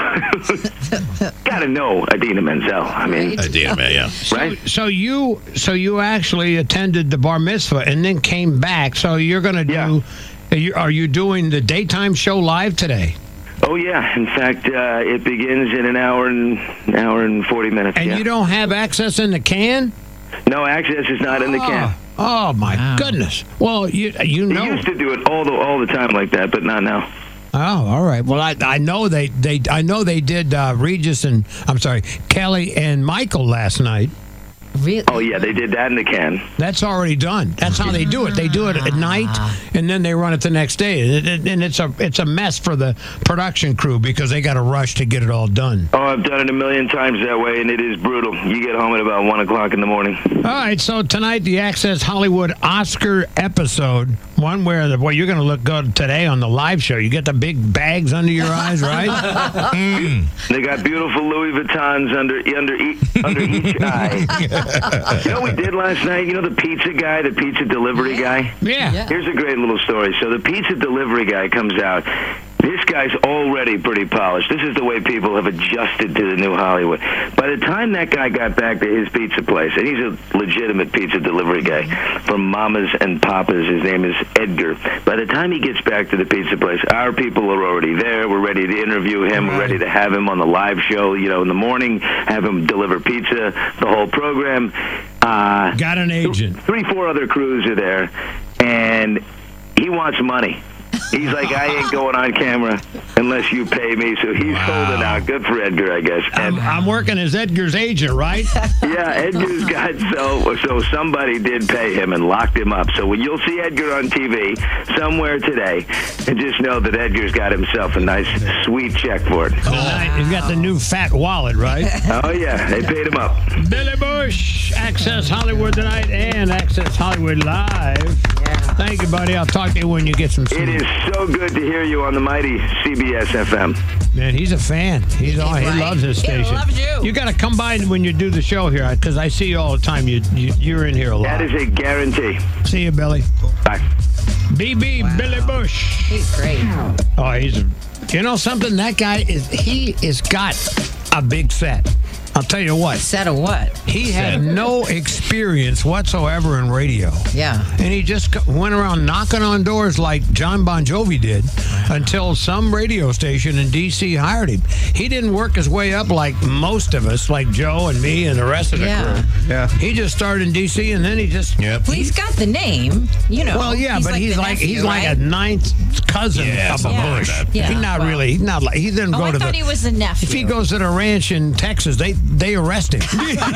Gotta know Adina Menzel. I mean, Idea, man, yeah. right? So you, so you actually attended the bar mitzvah and then came back. So you're going to do. Yeah. Are you, are you doing the daytime show live today? Oh, yeah. In fact, uh, it begins in an hour and an hour and forty minutes. And yeah. you don't have access in the can? No, access is not in the can. Oh my Wow. goodness! Well, you you They know. used to do it all the all the time like that, but not now. Oh, all right. Well, I I know they they I know they did uh, Regis and I'm sorry Kelly and Michael last night. Really? Oh, yeah, they did that in the can. That's already done. That's how they do it. They do it at night, and then they run it the next day. And, it, and it's a it's a mess for the production crew because they got to rush to get it all done. Oh, I've done it a million times that way, and it is brutal. You get home at about one o'clock in the morning. All right. So tonight, the Access Hollywood Oscar episode, one where the well, you're going to look good today on the live show. You get the big bags under your eyes, right? mm. They got beautiful Louis Vuittons under under each, under each eye. You know what we did last night? You know the pizza guy, the pizza delivery guy? Yeah. Yeah. Here's a great little story. So the pizza delivery guy comes out. This guy's already pretty polished. This is the way people have adjusted to the new Hollywood. By the time that guy got back to his pizza place, and he's a legitimate pizza delivery guy from Mama's and Papa's, his name is Edgar. By the time he gets back to the pizza place, our people are already there. We're ready to interview him. We're ready to have him on the live show, you know, in the morning, have him deliver pizza, the whole program. Uh, Got an agent. Three, four other crews are there, and he wants money. He's like, I ain't going on camera unless you pay me. So he's Wow. holding out. Good for Edgar, I guess. And I'm, I'm working as Edgar's agent, right? yeah, Edgar's got so so somebody did pay him and locked him up. So when you'll see Edgar on T V somewhere today, and just know that Edgar's got himself a nice, sweet check for it. Tonight, he's got the new fat wallet, right? Oh yeah, they paid him up. Billy Bush, Access Hollywood tonight and Access Hollywood Live. Thank you, buddy. I'll talk to you when you get some sleep. It is so good to hear you on the mighty C B S F M. Man, he's a fan. He's all, he right. loves his He station. loves you. You got to come by when you do the show here because I see you all the time. You, you you're in here a lot. That is a guarantee. See you, Billy. Bye. B B Billy Bush. He's great. Oh, he's. You know something? That guy is. He has got a big set. I'll tell you what. Set of what? He had no experience whatsoever in radio. Yeah. And he just c- went around knocking on doors like John Bon Jovi did until some radio station in D C hired him. He didn't work his way up like most of us, like Joe and me and the rest of the Yeah. crew. Yeah. He just started in D C and then he just. Yep. Well, he's got the name, you know. Well, yeah, but he's the like nephew, he's like right? a ninth cousin Yeah, of a something like Bush. that. Yeah, he's not well. really. He's not like he didn't Oh, go I to thought the. he was a nephew. If he goes to the ranch in Texas, they they arrest him.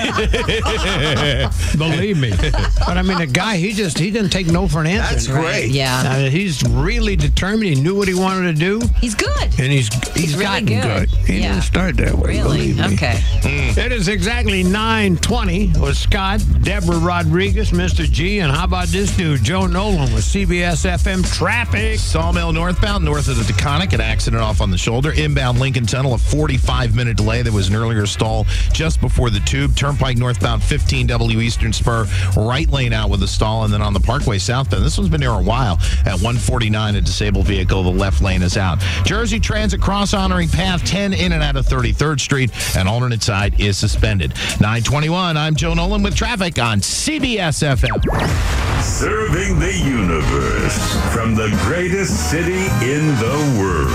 Believe me. But I mean, the guy, he just he didn't take no for an answer. That's great. Yeah. Uh, he's really determined. He knew what he wanted to do, He's good. and he's he's really gotten good. good. He Yeah. didn't start that way. Really? believe me. Okay. It is exactly nine twenty with Scott, Deborah Rodriguez, Mister G, and how about this dude, Joe Nolan with C B S F M Traffic. Sawmill northbound, north of the Taconic, an accident off on the shoulder. Inbound Lincoln Tunnel, a forty-five minute delay. There was an earlier stall just before the Tube. Turnpike northbound fifteen W Eastern Spur, right lane out with a stall, and then on the Parkway southbound. This one's been there a while. At one forty-nine, a disabled vehicle, the left lane is out. Jersey Transit cross honoring path ten in and out of thirty-third Street, and alternate side is suspended. nine twenty-one, I'm Joe Nolan with traffic on C B S F M. Serving the universe from the greatest city in the world.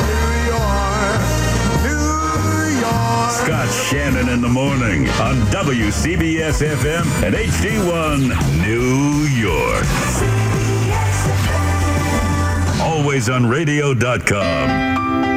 Scott Shannon in the morning on W C B S F M and H D one New York. Always on radio dot com.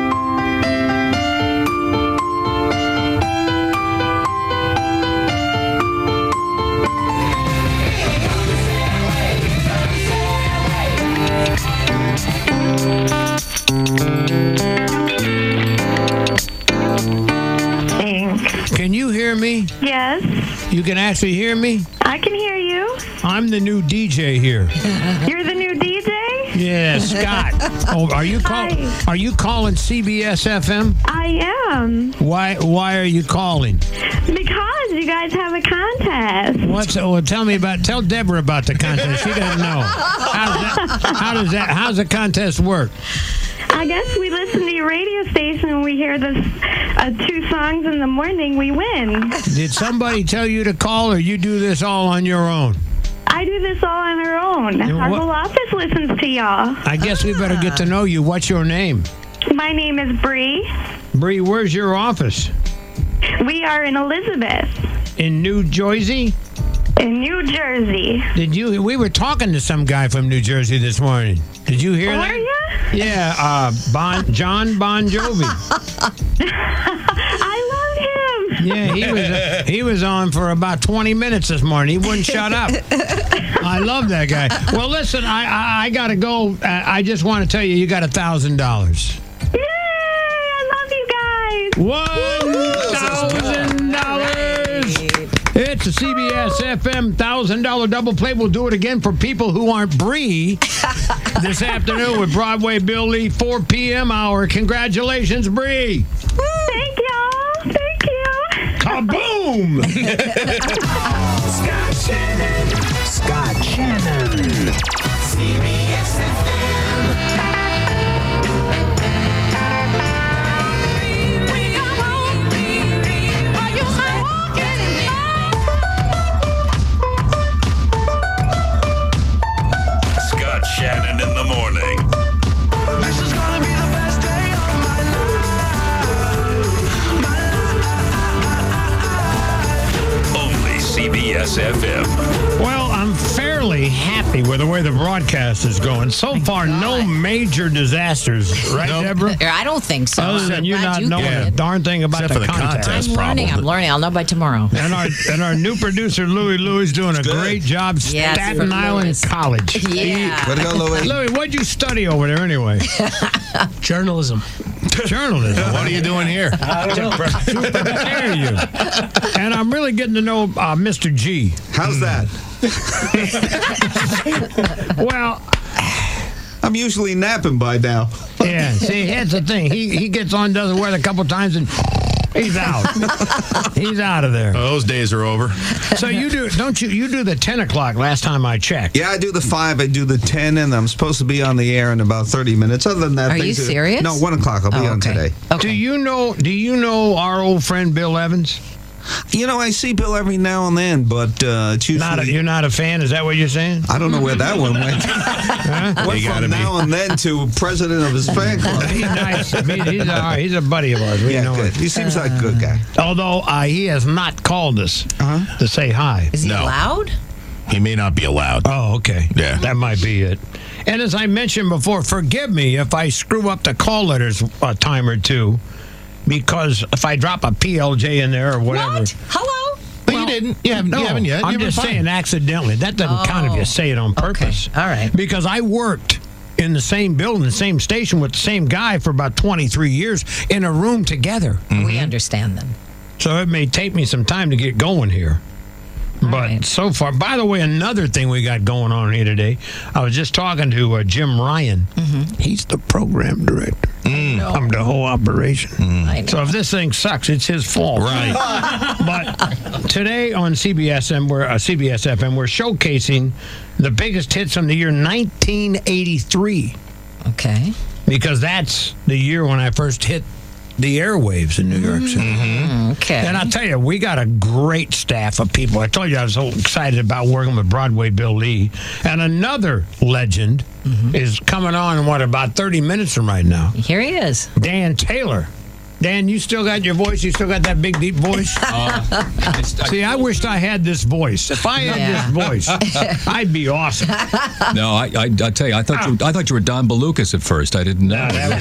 Can you hear me? Yes. You can actually hear me? I can hear you. I'm the new D J here. You're the new D J? Yeah, Scott. Oh, are you call, Are you calling C B S F M? I am. Why Why are you calling? Because you guys have a contest. What's well? Tell me about. Tell Deborah about the contest. She doesn't know. How's that, how does that? How's the contest work? I guess we listen to your radio station and we hear the uh, two songs in the morning, we win. Did somebody tell you to call, or you do this all on your own? I do this all on our own. And Our what- whole office listens to y'all. I guess we better get to know you. What's your name? My name is Bree. Bree, where's your office? We are in Elizabeth, In New Jersey? in New Jersey. Did you? We were talking to some guy from New Jersey this morning. Did you hear Were that? ya? Yeah, uh, bon, John Bon Jovi. I love him. Yeah, he was uh, he was on for about twenty minutes this morning. He wouldn't shut up. I love that guy. Well, listen, I I, I got to go. Uh, I just want to tell you, you got a thousand dollars. Yay! I love you guys. One thousand dollars. It's a C B S F M thousand dollar double play. We'll do it again for people who aren't Bree this afternoon with Broadway Bill Lee, four p.m. hour. Congratulations, Bree. Thank y'all. Thank you. Kaboom! Scott Shannon. Scott Shannon. C B S F M. Scott Shannon in the morning. This is gonna be the best day of my life. Only C B S F M. Well, I'm fairly happy with the way the broadcast is going. So far, no major disasters, right, Deborah? I don't think so. Other than I'm you glad not you knowing get a it. darn thing about Except the, for the contest. contest, I'm learning. I'm learning. I'll know by tomorrow. And our and our new producer Louis Louis is doing a great job. Yes, Staten from Island Louis. College. Yeah. Way to go, Louis. Louis, what'd you study over there anyway? Journalism. Journalism. What are you doing here? To prepare you. And I'm really getting to know uh, Mister G. How's that? Well, I'm usually napping by now. yeah. See, here's the thing. He he gets on, does it wear a couple times, and he's out. He's out of there. Those days are over. So you do, don't you? You do the ten o'clock. Last time I checked. Yeah, I do the five, I do the ten, and I'm supposed to be on the air in about thirty minutes. Other than that, Are you things serious? No, one o'clock. I'll be Oh, on okay. today. Do you know? Do you know our old friend Bill Evans? You know, I see Bill every now and then, but uh, it's usually... Not a, you're not a fan. Is that what you're saying? I don't know where that one went. Huh? Went from now and then to president of his fan club. He's nice. He's, he's, all right. He's a buddy of ours. We Yeah, know good. him. He seems like a good guy. Although uh, he has not called us Uh-huh. to say hi. Is he No. allowed? He may not be allowed. Oh, okay. Yeah. That might be it. And as I mentioned before, forgive me if I screw up the call letters a time or two, because if I drop a P L J in there or whatever. What? Hello? But you didn't. You haven't, No, you haven't yet. I'm You've been just fine. saying accidentally. That doesn't count if you say it on purpose. All right. Because I worked in the same building, the same station with the same guy for about twenty-three years in a room together. We understand them. So it may take me some time to get going here. But so far, by the way, another thing we got going on here today, I was just talking to uh, Jim Ryan. Mm-hmm. He's the program director of the whole operation. So if this thing sucks, it's his fault. Right. But today on C B S M, we're, uh, C B S F M, we're showcasing the biggest hits from the year nineteen eighty-three. Okay. Because that's the year when I first hit the airwaves in New York City. Mm-hmm. Okay. And I'll tell you, we got a great staff of people. I told you I was so excited about working with Broadway Bill Lee. And another legend mm-hmm. is coming on in, what, about thirty minutes from right now. Here he is. Dan Taylor. Dan, you still got your voice? You still got that big, deep voice? Uh, See, I wished I had this voice. If I had Yeah. this voice, I'd be awesome. No, I, I, I tell you, I thought you, I thought you were Don Balukas at first. I didn't know.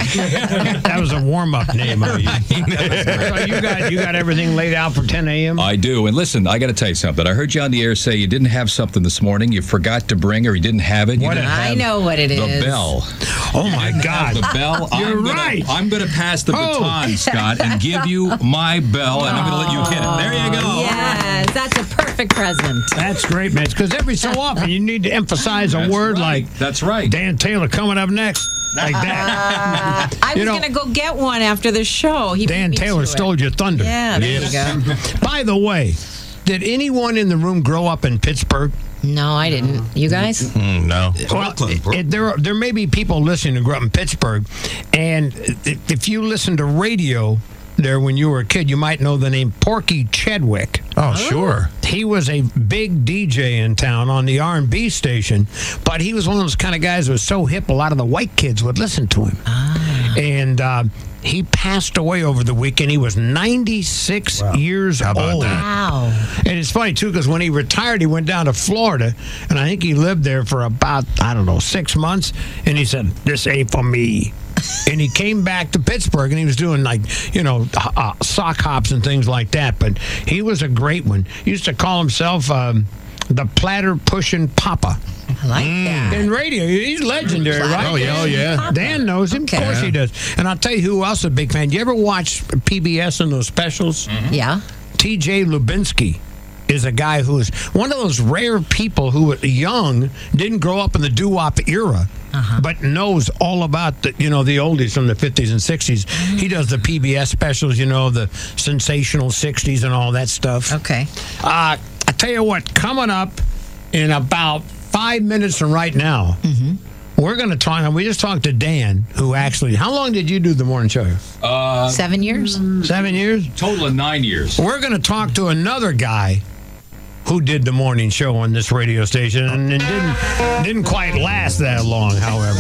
That was a warm-up name. I used. So you got you got everything laid out for ten a.m.? I do. And listen, I got to tell you something. I heard you on the air say you didn't have something this morning. You forgot to bring, or you didn't have it. You What didn't I have know what it the is. bell. Oh my God! The bell. You're I'm gonna, right. I'm going to pass the Oh. baton, Scott, and give you my bell, and I'm going to let you hit it. There you go. Yes, that's a perfect present. That's great, man. Because every so often you need to emphasize a That's word right. like That's right. Dan Taylor coming up next, like that. Uh, I You was know- going to go get one after the show. He Dan beat me Taylor to stole it. your thunder. Yeah, there you go. By the way, did anyone in the room grow up in Pittsburgh? No, I didn't. You guys? Mm, no. Well, it, there are, there may be people listening who grew up in Pittsburgh, and i- if you listen to radio there when you were a kid, you might know the name Porky Chadwick. Oh, sure. He was a big D J in town on the R and B station, but he was one of those kind of guys who was so hip, a lot of the white kids would listen to him. Ah. And uh, he passed away over the weekend. He was ninety-six years How about old. that? Wow. And it's funny, too, because when he retired, he went down to Florida, and I think he lived there for about, I don't know, six months, and he said, this ain't for me. And he came back to Pittsburgh, and he was doing, like, you know, uh, sock hops and things like that, but he was a great one. He used to call himself um, the platter-pushing papa. I like that. In radio, he's legendary, right? Oh, yeah, oh, yeah. Dan knows him. Okay. Of course Yeah. he does. And I'll tell you who else is a big fan. You ever watch P B S and those specials? Yeah. T J Lubinsky is a guy who is one of those rare people who was young, didn't grow up in the doo-wop era, Uh-huh. but knows all about the, you know, the oldies from the fifties and sixties. He does the P B S specials, you know, the sensational sixties and all that stuff. Okay. Uh, I tell you what, coming up in about five minutes from right now, we're going to talk. We just talked to Dan, who actually, how long did you do the morning show? Uh, Seven years? Seven years? total of nine years. We're going to talk to another guy who did the morning show on this radio station and it didn't didn't quite last that long, however.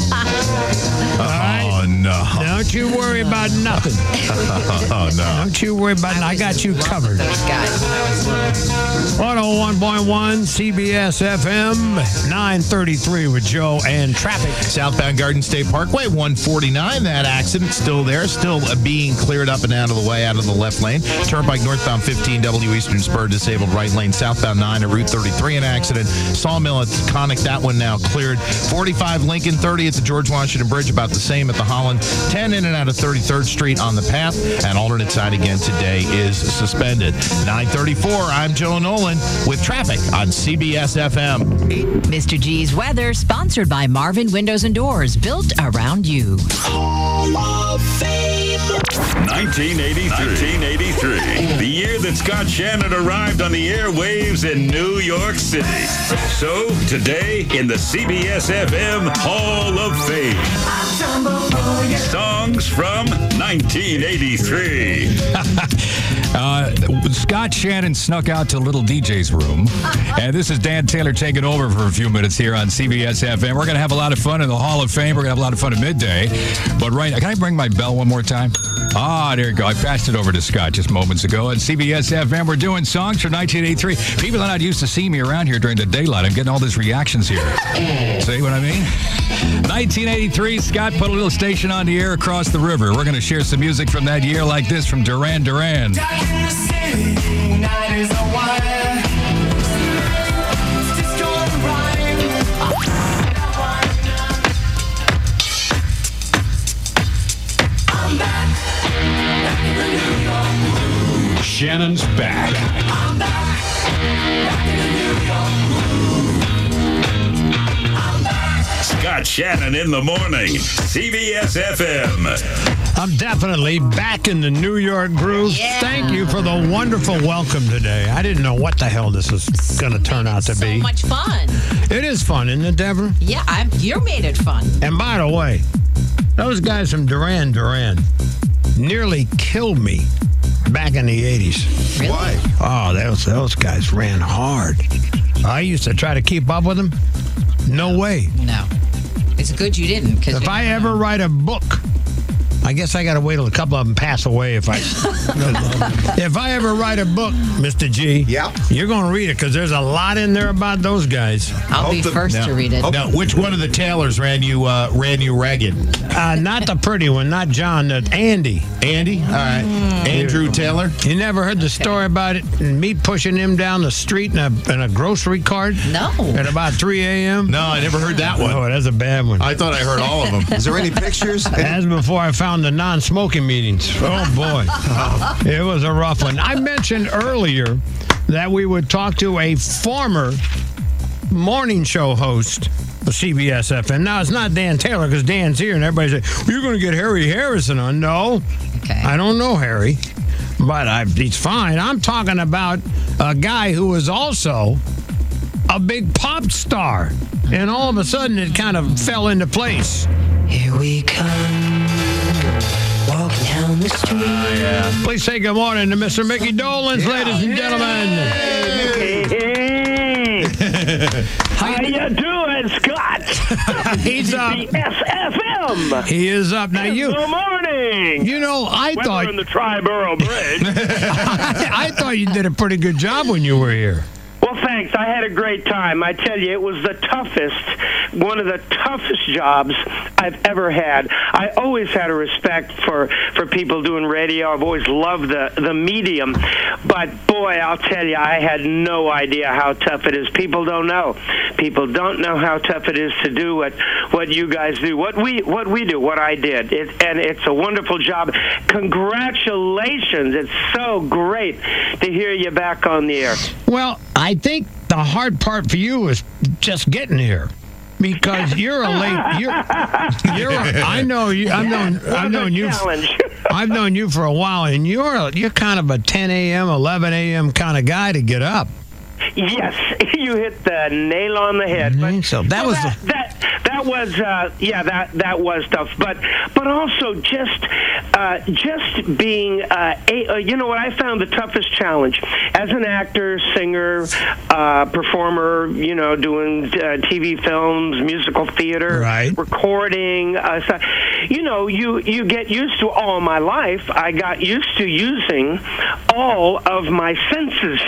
All right? Oh, no. Don't you worry about nothing. Oh, no. Don't you worry about it. I got you covered. Those guys. one oh one point one C B S F M, nine thirty-three with Joe and traffic. Southbound Garden State Parkway, one forty-nine. That accident still there, still uh, being cleared up and out of the way, out of the left lane. Turnpike northbound fifteen, W Eastern Spur, disabled right lane. Southbound nine at Route thirty-three, an accident. Sawmill at Conic, that one now cleared. forty-five Lincoln, thirty at the George Washington Bridge, about the same at the Holland. ten in and out of thirty-third Street on the path. And alternate side again today is suspended. nine thirty-four, I'm Joe Nolan with traffic on C B S F M. Mister G's weather, sponsored by Marvin Windows and Doors, built around you. nineteen eighty-three. nineteen eighty-three. The year that Scott Shannon arrived on the airwaves in New York City. So, today in the C B S F M Hall of Fame. Songs from nineteen eighty-three. Uh, Scott Shannon snuck out to Little D J's room. And this is Dan Taylor taking over for a few minutes here on C B S F M. We're going to have a lot of fun in the Hall of Fame. We're going to have a lot of fun at midday. But right now, can I bring my bell one more time? Ah, there you go. I passed it over to Scott just moments ago. On C B S F M, we're doing songs from nineteen eighty-three. People are not used to seeing me around here during the daylight. I'm getting all these reactions here. See what I mean? nineteen eighty-three, Scott put a little station on the air across the river. We're going to share some music from that year like this from Duran Duran. Shannon's back. I'm back. Back in the New York groove. I'm back. Scott Shannon in the morning. C B S F M. I'm definitely back in the New York groove. Yeah. Thank you for the wonderful welcome today. I didn't know what the hell this was going to turn out to So be. much fun. It is fun, isn't it, Deborah? Yeah, I'm, you made it fun. And by the way, those guys from Duran Duran nearly killed me back in the eighties. Really? Why? Oh, those, those guys ran hard. I used to try to keep up with them. No way. No. It's good you didn't. Cause If you I never ever know. write a book, I guess I got to wait till a couple of them pass away. If I, if I ever write a book, Mister G, Yeah. you're going to read it because there's a lot in there about those guys. I'll be Hope the- first Now- to read it. Now, which one of the Taylors ran you uh, ran you ragged? Uh, not the pretty one, not John, the Andy. Andy? All right. Andrew Taylor? You never heard the story about it? Me pushing him down the street in a, in a grocery cart No. at about three a.m.? No, I never heard that one. Oh, that's a bad one. I thought I heard all of them. Is there any pictures? That's before I found the non-smoking meetings. Oh, boy. It was a rough one. I mentioned earlier that we would talk to a former morning show host of C B S F M. Now, it's not Dan Taylor because Dan's here, and everybody says, well, you're going to get Harry Harrison on. No, Okay. I don't know Harry, but I, he's fine. I'm talking about a guy who was also a big pop star, and all of a sudden it kind of fell into place. Here we come, walking down the street. Please say good morning to Mister Mickey Dolans, ladies and gentlemen. Hey, how you doing, Scott? He's up. S F M. He is up. Now you, Good morning. you know, I Weather thought in the Triborough Bridge. I thought you did a pretty good job when you were here. Well, thanks. I had a great time. I tell you, it was the toughest, one of the toughest jobs I've ever had. I always had a respect for, for people doing radio. I've always loved the, the medium. But, boy, I'll tell you, I had no idea how tough it is. People don't know. People don't know how tough it is to do what, what you guys do, what we what we do, what I did. It, and it's a wonderful job. Congratulations. It's so great to hear you back on the air. Well, I think the hard part for you is just getting here. Because you're a late, you're, you're. A, I know you. I've known. I've known you. Challenge. I've known you for a while, and you're a, you're kind of a ten a.m., eleven a.m. kind of guy to get up. Yes, you hit the nail on the head. But So that well, was that, the- that that was uh, yeah that that was tough. But but also just uh, just being uh, a, uh, you know what I found the toughest challenge as an actor, singer, uh, performer. You know, doing uh, T V films, musical theater, Right. recording. Uh, so, you know, you you get used to all my life. I got used to using all of my senses,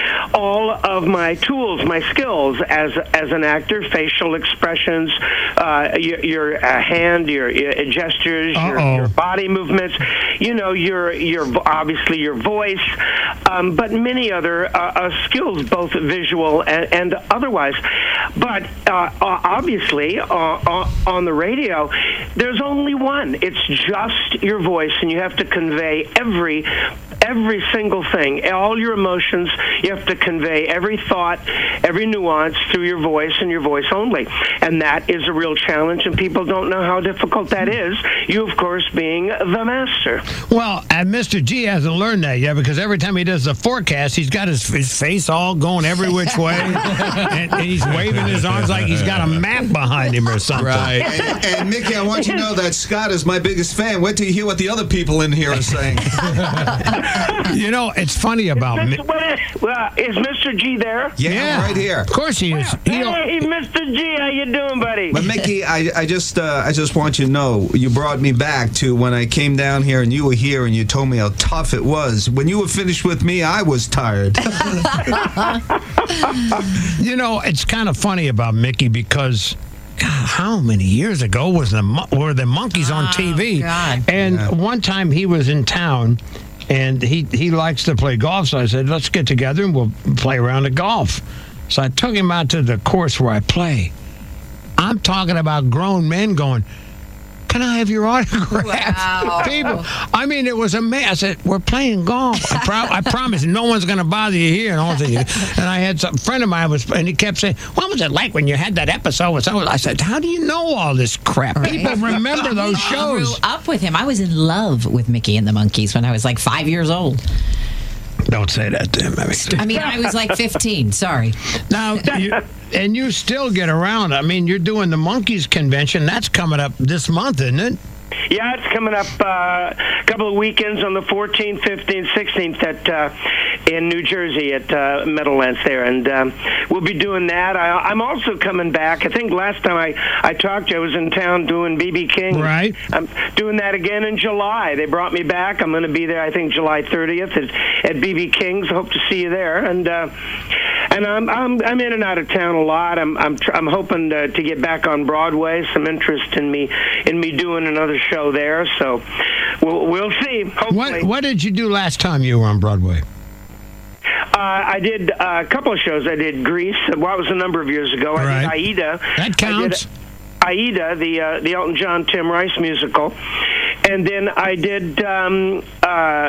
all of my tools, my skills as as an actor, facial expressions, uh, your, your uh, hand, your, your gestures, your, Uh-oh. your body movements. You know, your your obviously your voice, um, but many other uh, uh, skills, both visual and, and otherwise. But uh, uh, obviously, uh, uh, on the radio, there's only one. It's just your voice, and you have to convey every every single thing, all your emotions. You have to convey every thought, every nuance through your voice and your voice only. And that is a real challenge, and people don't know how difficult that is. You, of course, being the master. Well, and Mister G hasn't learned that yet because every time he does the forecast, he's got his, his face all going every which way, and, and he's waving his arms like he's got a map behind him or something. Right. And, and Mickey, I want you to know that Scott is my biggest fan. Wait till you hear what the other people in here are saying. You know, it's funny about me. Mister What is, well, is Mister G there? Yeah, Yeah. right here. Of course he is. He don't- Hey, Mister G, how you doing, buddy? But Mickey, I, I just uh, I just want you to know you brought me back to when I came down here and you were here and you told me how tough it was. When you were finished with me, I was tired. You know, it's kind of funny about Mickey because God, how many years ago was the mon- were the monkeys on T V? God. And Yeah. one time he was in town, and he he likes to play golf. So I said, let's get together and we'll play around the golf. So I took him out to the course where I play. I'm talking about grown men going, can I have your autograph? Wow. People, I mean, it was a mess. I said, we're playing golf. I, pro- I promise no one's going to bother you here. And, all that. And I had some friend of mine, was, and he kept saying, what was it like when you had that episode with someone? I said, how do you know all this crap? Right. People remember those I shows. grew up with him. I was in love with Mickey and the Monkees when I was like five years old. Don't say that to him. I mean, I mean, I was like fifteen. Sorry. Now, you, and you still get around. I mean, you're doing the Monkees convention. That's coming up this month, isn't it? Yeah, it's coming up uh, a couple of weekends on the fourteenth, fifteenth, sixteenth at uh, in New Jersey at uh, Meadowlands there, and um, we'll be doing that. I, I'm also coming back. I think last time I, I talked to you, I was in town doing B B King. Right. I'm doing that again in July. They brought me back. I'm going to be there, I think, July thirtieth at, at B B King's. Hope to see you there. And uh, and I'm, I'm I'm in and out of town a lot. I'm I'm tr- I'm hoping to, to get back on Broadway. Some interest in me in me doing another show there. So we'll we'll see. Hopefully. What What did you do last time you were on Broadway? Uh, I did uh, a couple of shows. I did Grease. Well, it was a number of years ago. I Right. did Aida. That counts. I did Aida, the uh, the Elton John Tim Rice musical, and then I did um, uh,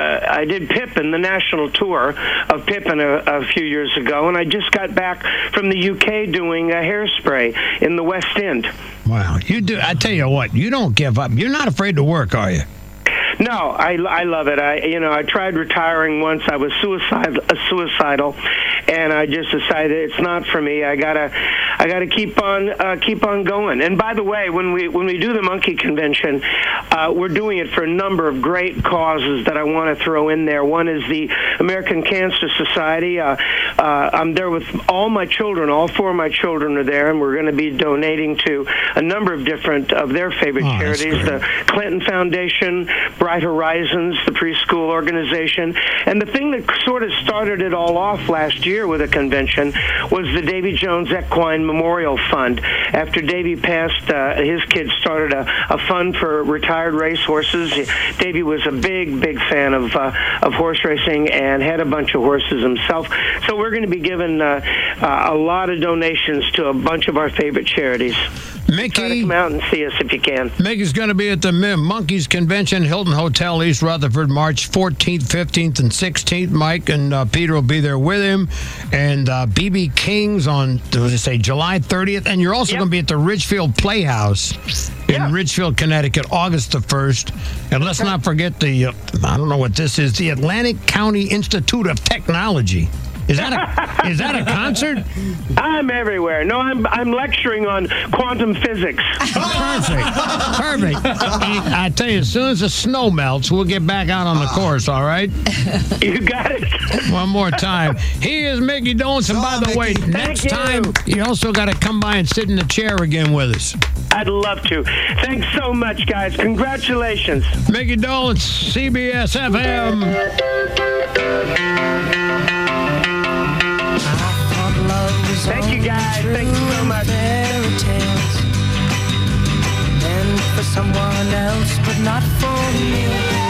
I did Pippin, the national tour of Pippin a, a few years ago, and I just got back from the U K doing a Hairspray in the West End. Wow, you do. I tell you what, you don't give up. You're not afraid to work, are you? No, I, I love it. I you know I tried retiring once. I was suicide, uh, suicidal, and I just decided it's not for me. I gotta I gotta keep on uh, keep on going. And by the way, when we when we do the Monkey Convention, uh, we're doing it for a number of great causes that I want to throw in there. One is the American Cancer Society. Uh, uh, I'm there with all my children. All four of my children are there, and we're going to be donating to a number of different of their favorite Oh, that's charities: great. the Clinton Foundation, Bright Horizons, the preschool organization. And the thing that sort of started it all off last year with a convention was the Davy Jones Equine Memorial Fund. After Davy passed, uh, his kids started a, a fund for retired racehorses. Davy was a big, big fan of uh, of horse racing and had a bunch of horses himself. So we're going to be giving uh, uh, a lot of donations to a bunch of our favorite charities. Mickey, Try to come out and see us if you can. Mickey's going to be at the Monkees Convention, Hilton Hotel, East Rutherford, March fourteenth, fifteenth, and sixteenth. Mike and uh, Peter will be there with him. And uh, B B King's on, what did I say, July thirtieth. And you're also Yep. going to be at the Ridgefield Playhouse in Yeah. Ridgefield, Connecticut, August the first. And let's not forget the, uh, I don't know what this is, the Atlantic County Institute of Technology. Is that a is that a concert? I'm everywhere. No, I'm I'm lecturing on quantum physics. Perfect. Perfect. I tell you, as soon as the snow melts, we'll get back out on the course, all right? You got it. One more time. He is Mickey Dolenz, and by the way, next you. time, you also got to come by and sit in the chair again with us. I'd love to. Thanks so much, guys. Congratulations. Mickey Dolenz, C B S F M. Thank you, guys. Thank you so much. Fairy tales meant for someone else, but not for me.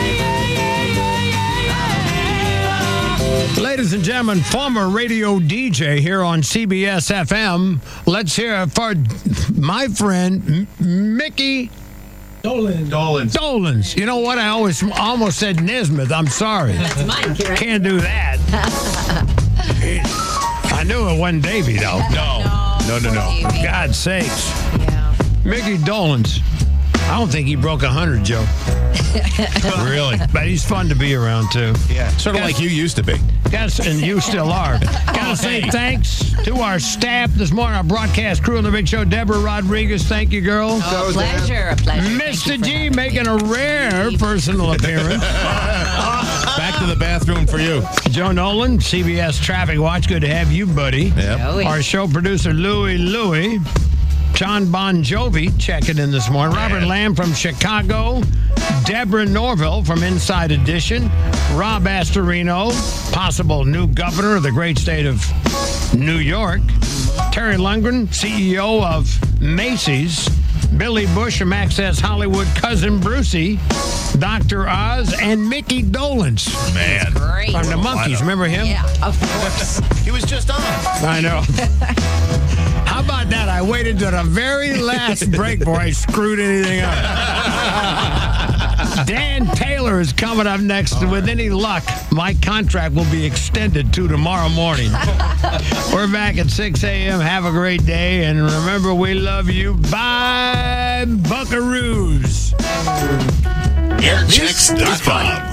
Ladies and gentlemen, former radio D J here on C B S F M. Let's hear it for my friend M- Mickey Dolenz. Dolenz. Dolenz. You know what? I always almost said Nismith. I'm sorry. That's Mike, right? Can't do that. I knew it wasn't Davey, though. No. No, no, no. For God's sakes. Yeah. Mickey Dolenz. I don't think he broke one hundred, Joe. Really? But he's fun to be around, too. Yeah. Sort of like you used to be. Yes, and you still are. Gotta say thanks to our staff this morning, our broadcast crew on the Big Show. Deborah Rodriguez, thank you, girl. Oh, a pleasure, a pleasure. Thank Mister you for G having making a rare personal appearance. Back to the bathroom for you. Joe Nolan, C B S Traffic Watch. Good to have you, buddy. Yep. Joey. Our show producer, Louie Louie. John Bon Jovi checking in this morning. Robert Lamb from Chicago. Deborah Norville from Inside Edition. Rob Astorino, possible new governor of the great state of New York. Terry Lundgren, C E O of Macy's. Billy Bush from Access Hollywood. Cousin Brucey. Doctor Oz. And Mickey Dolenz. Man. Great. From the Monkees. Remember him? Yeah, of course. He was just on. I know. How about that? I waited to the very last break before I screwed anything up. Dan Taylor is coming up next. With any luck, my contract will be extended to tomorrow morning. We're back at six a.m. Have a great day. And remember, we love you. Bye, Buckaroos. air checks dot com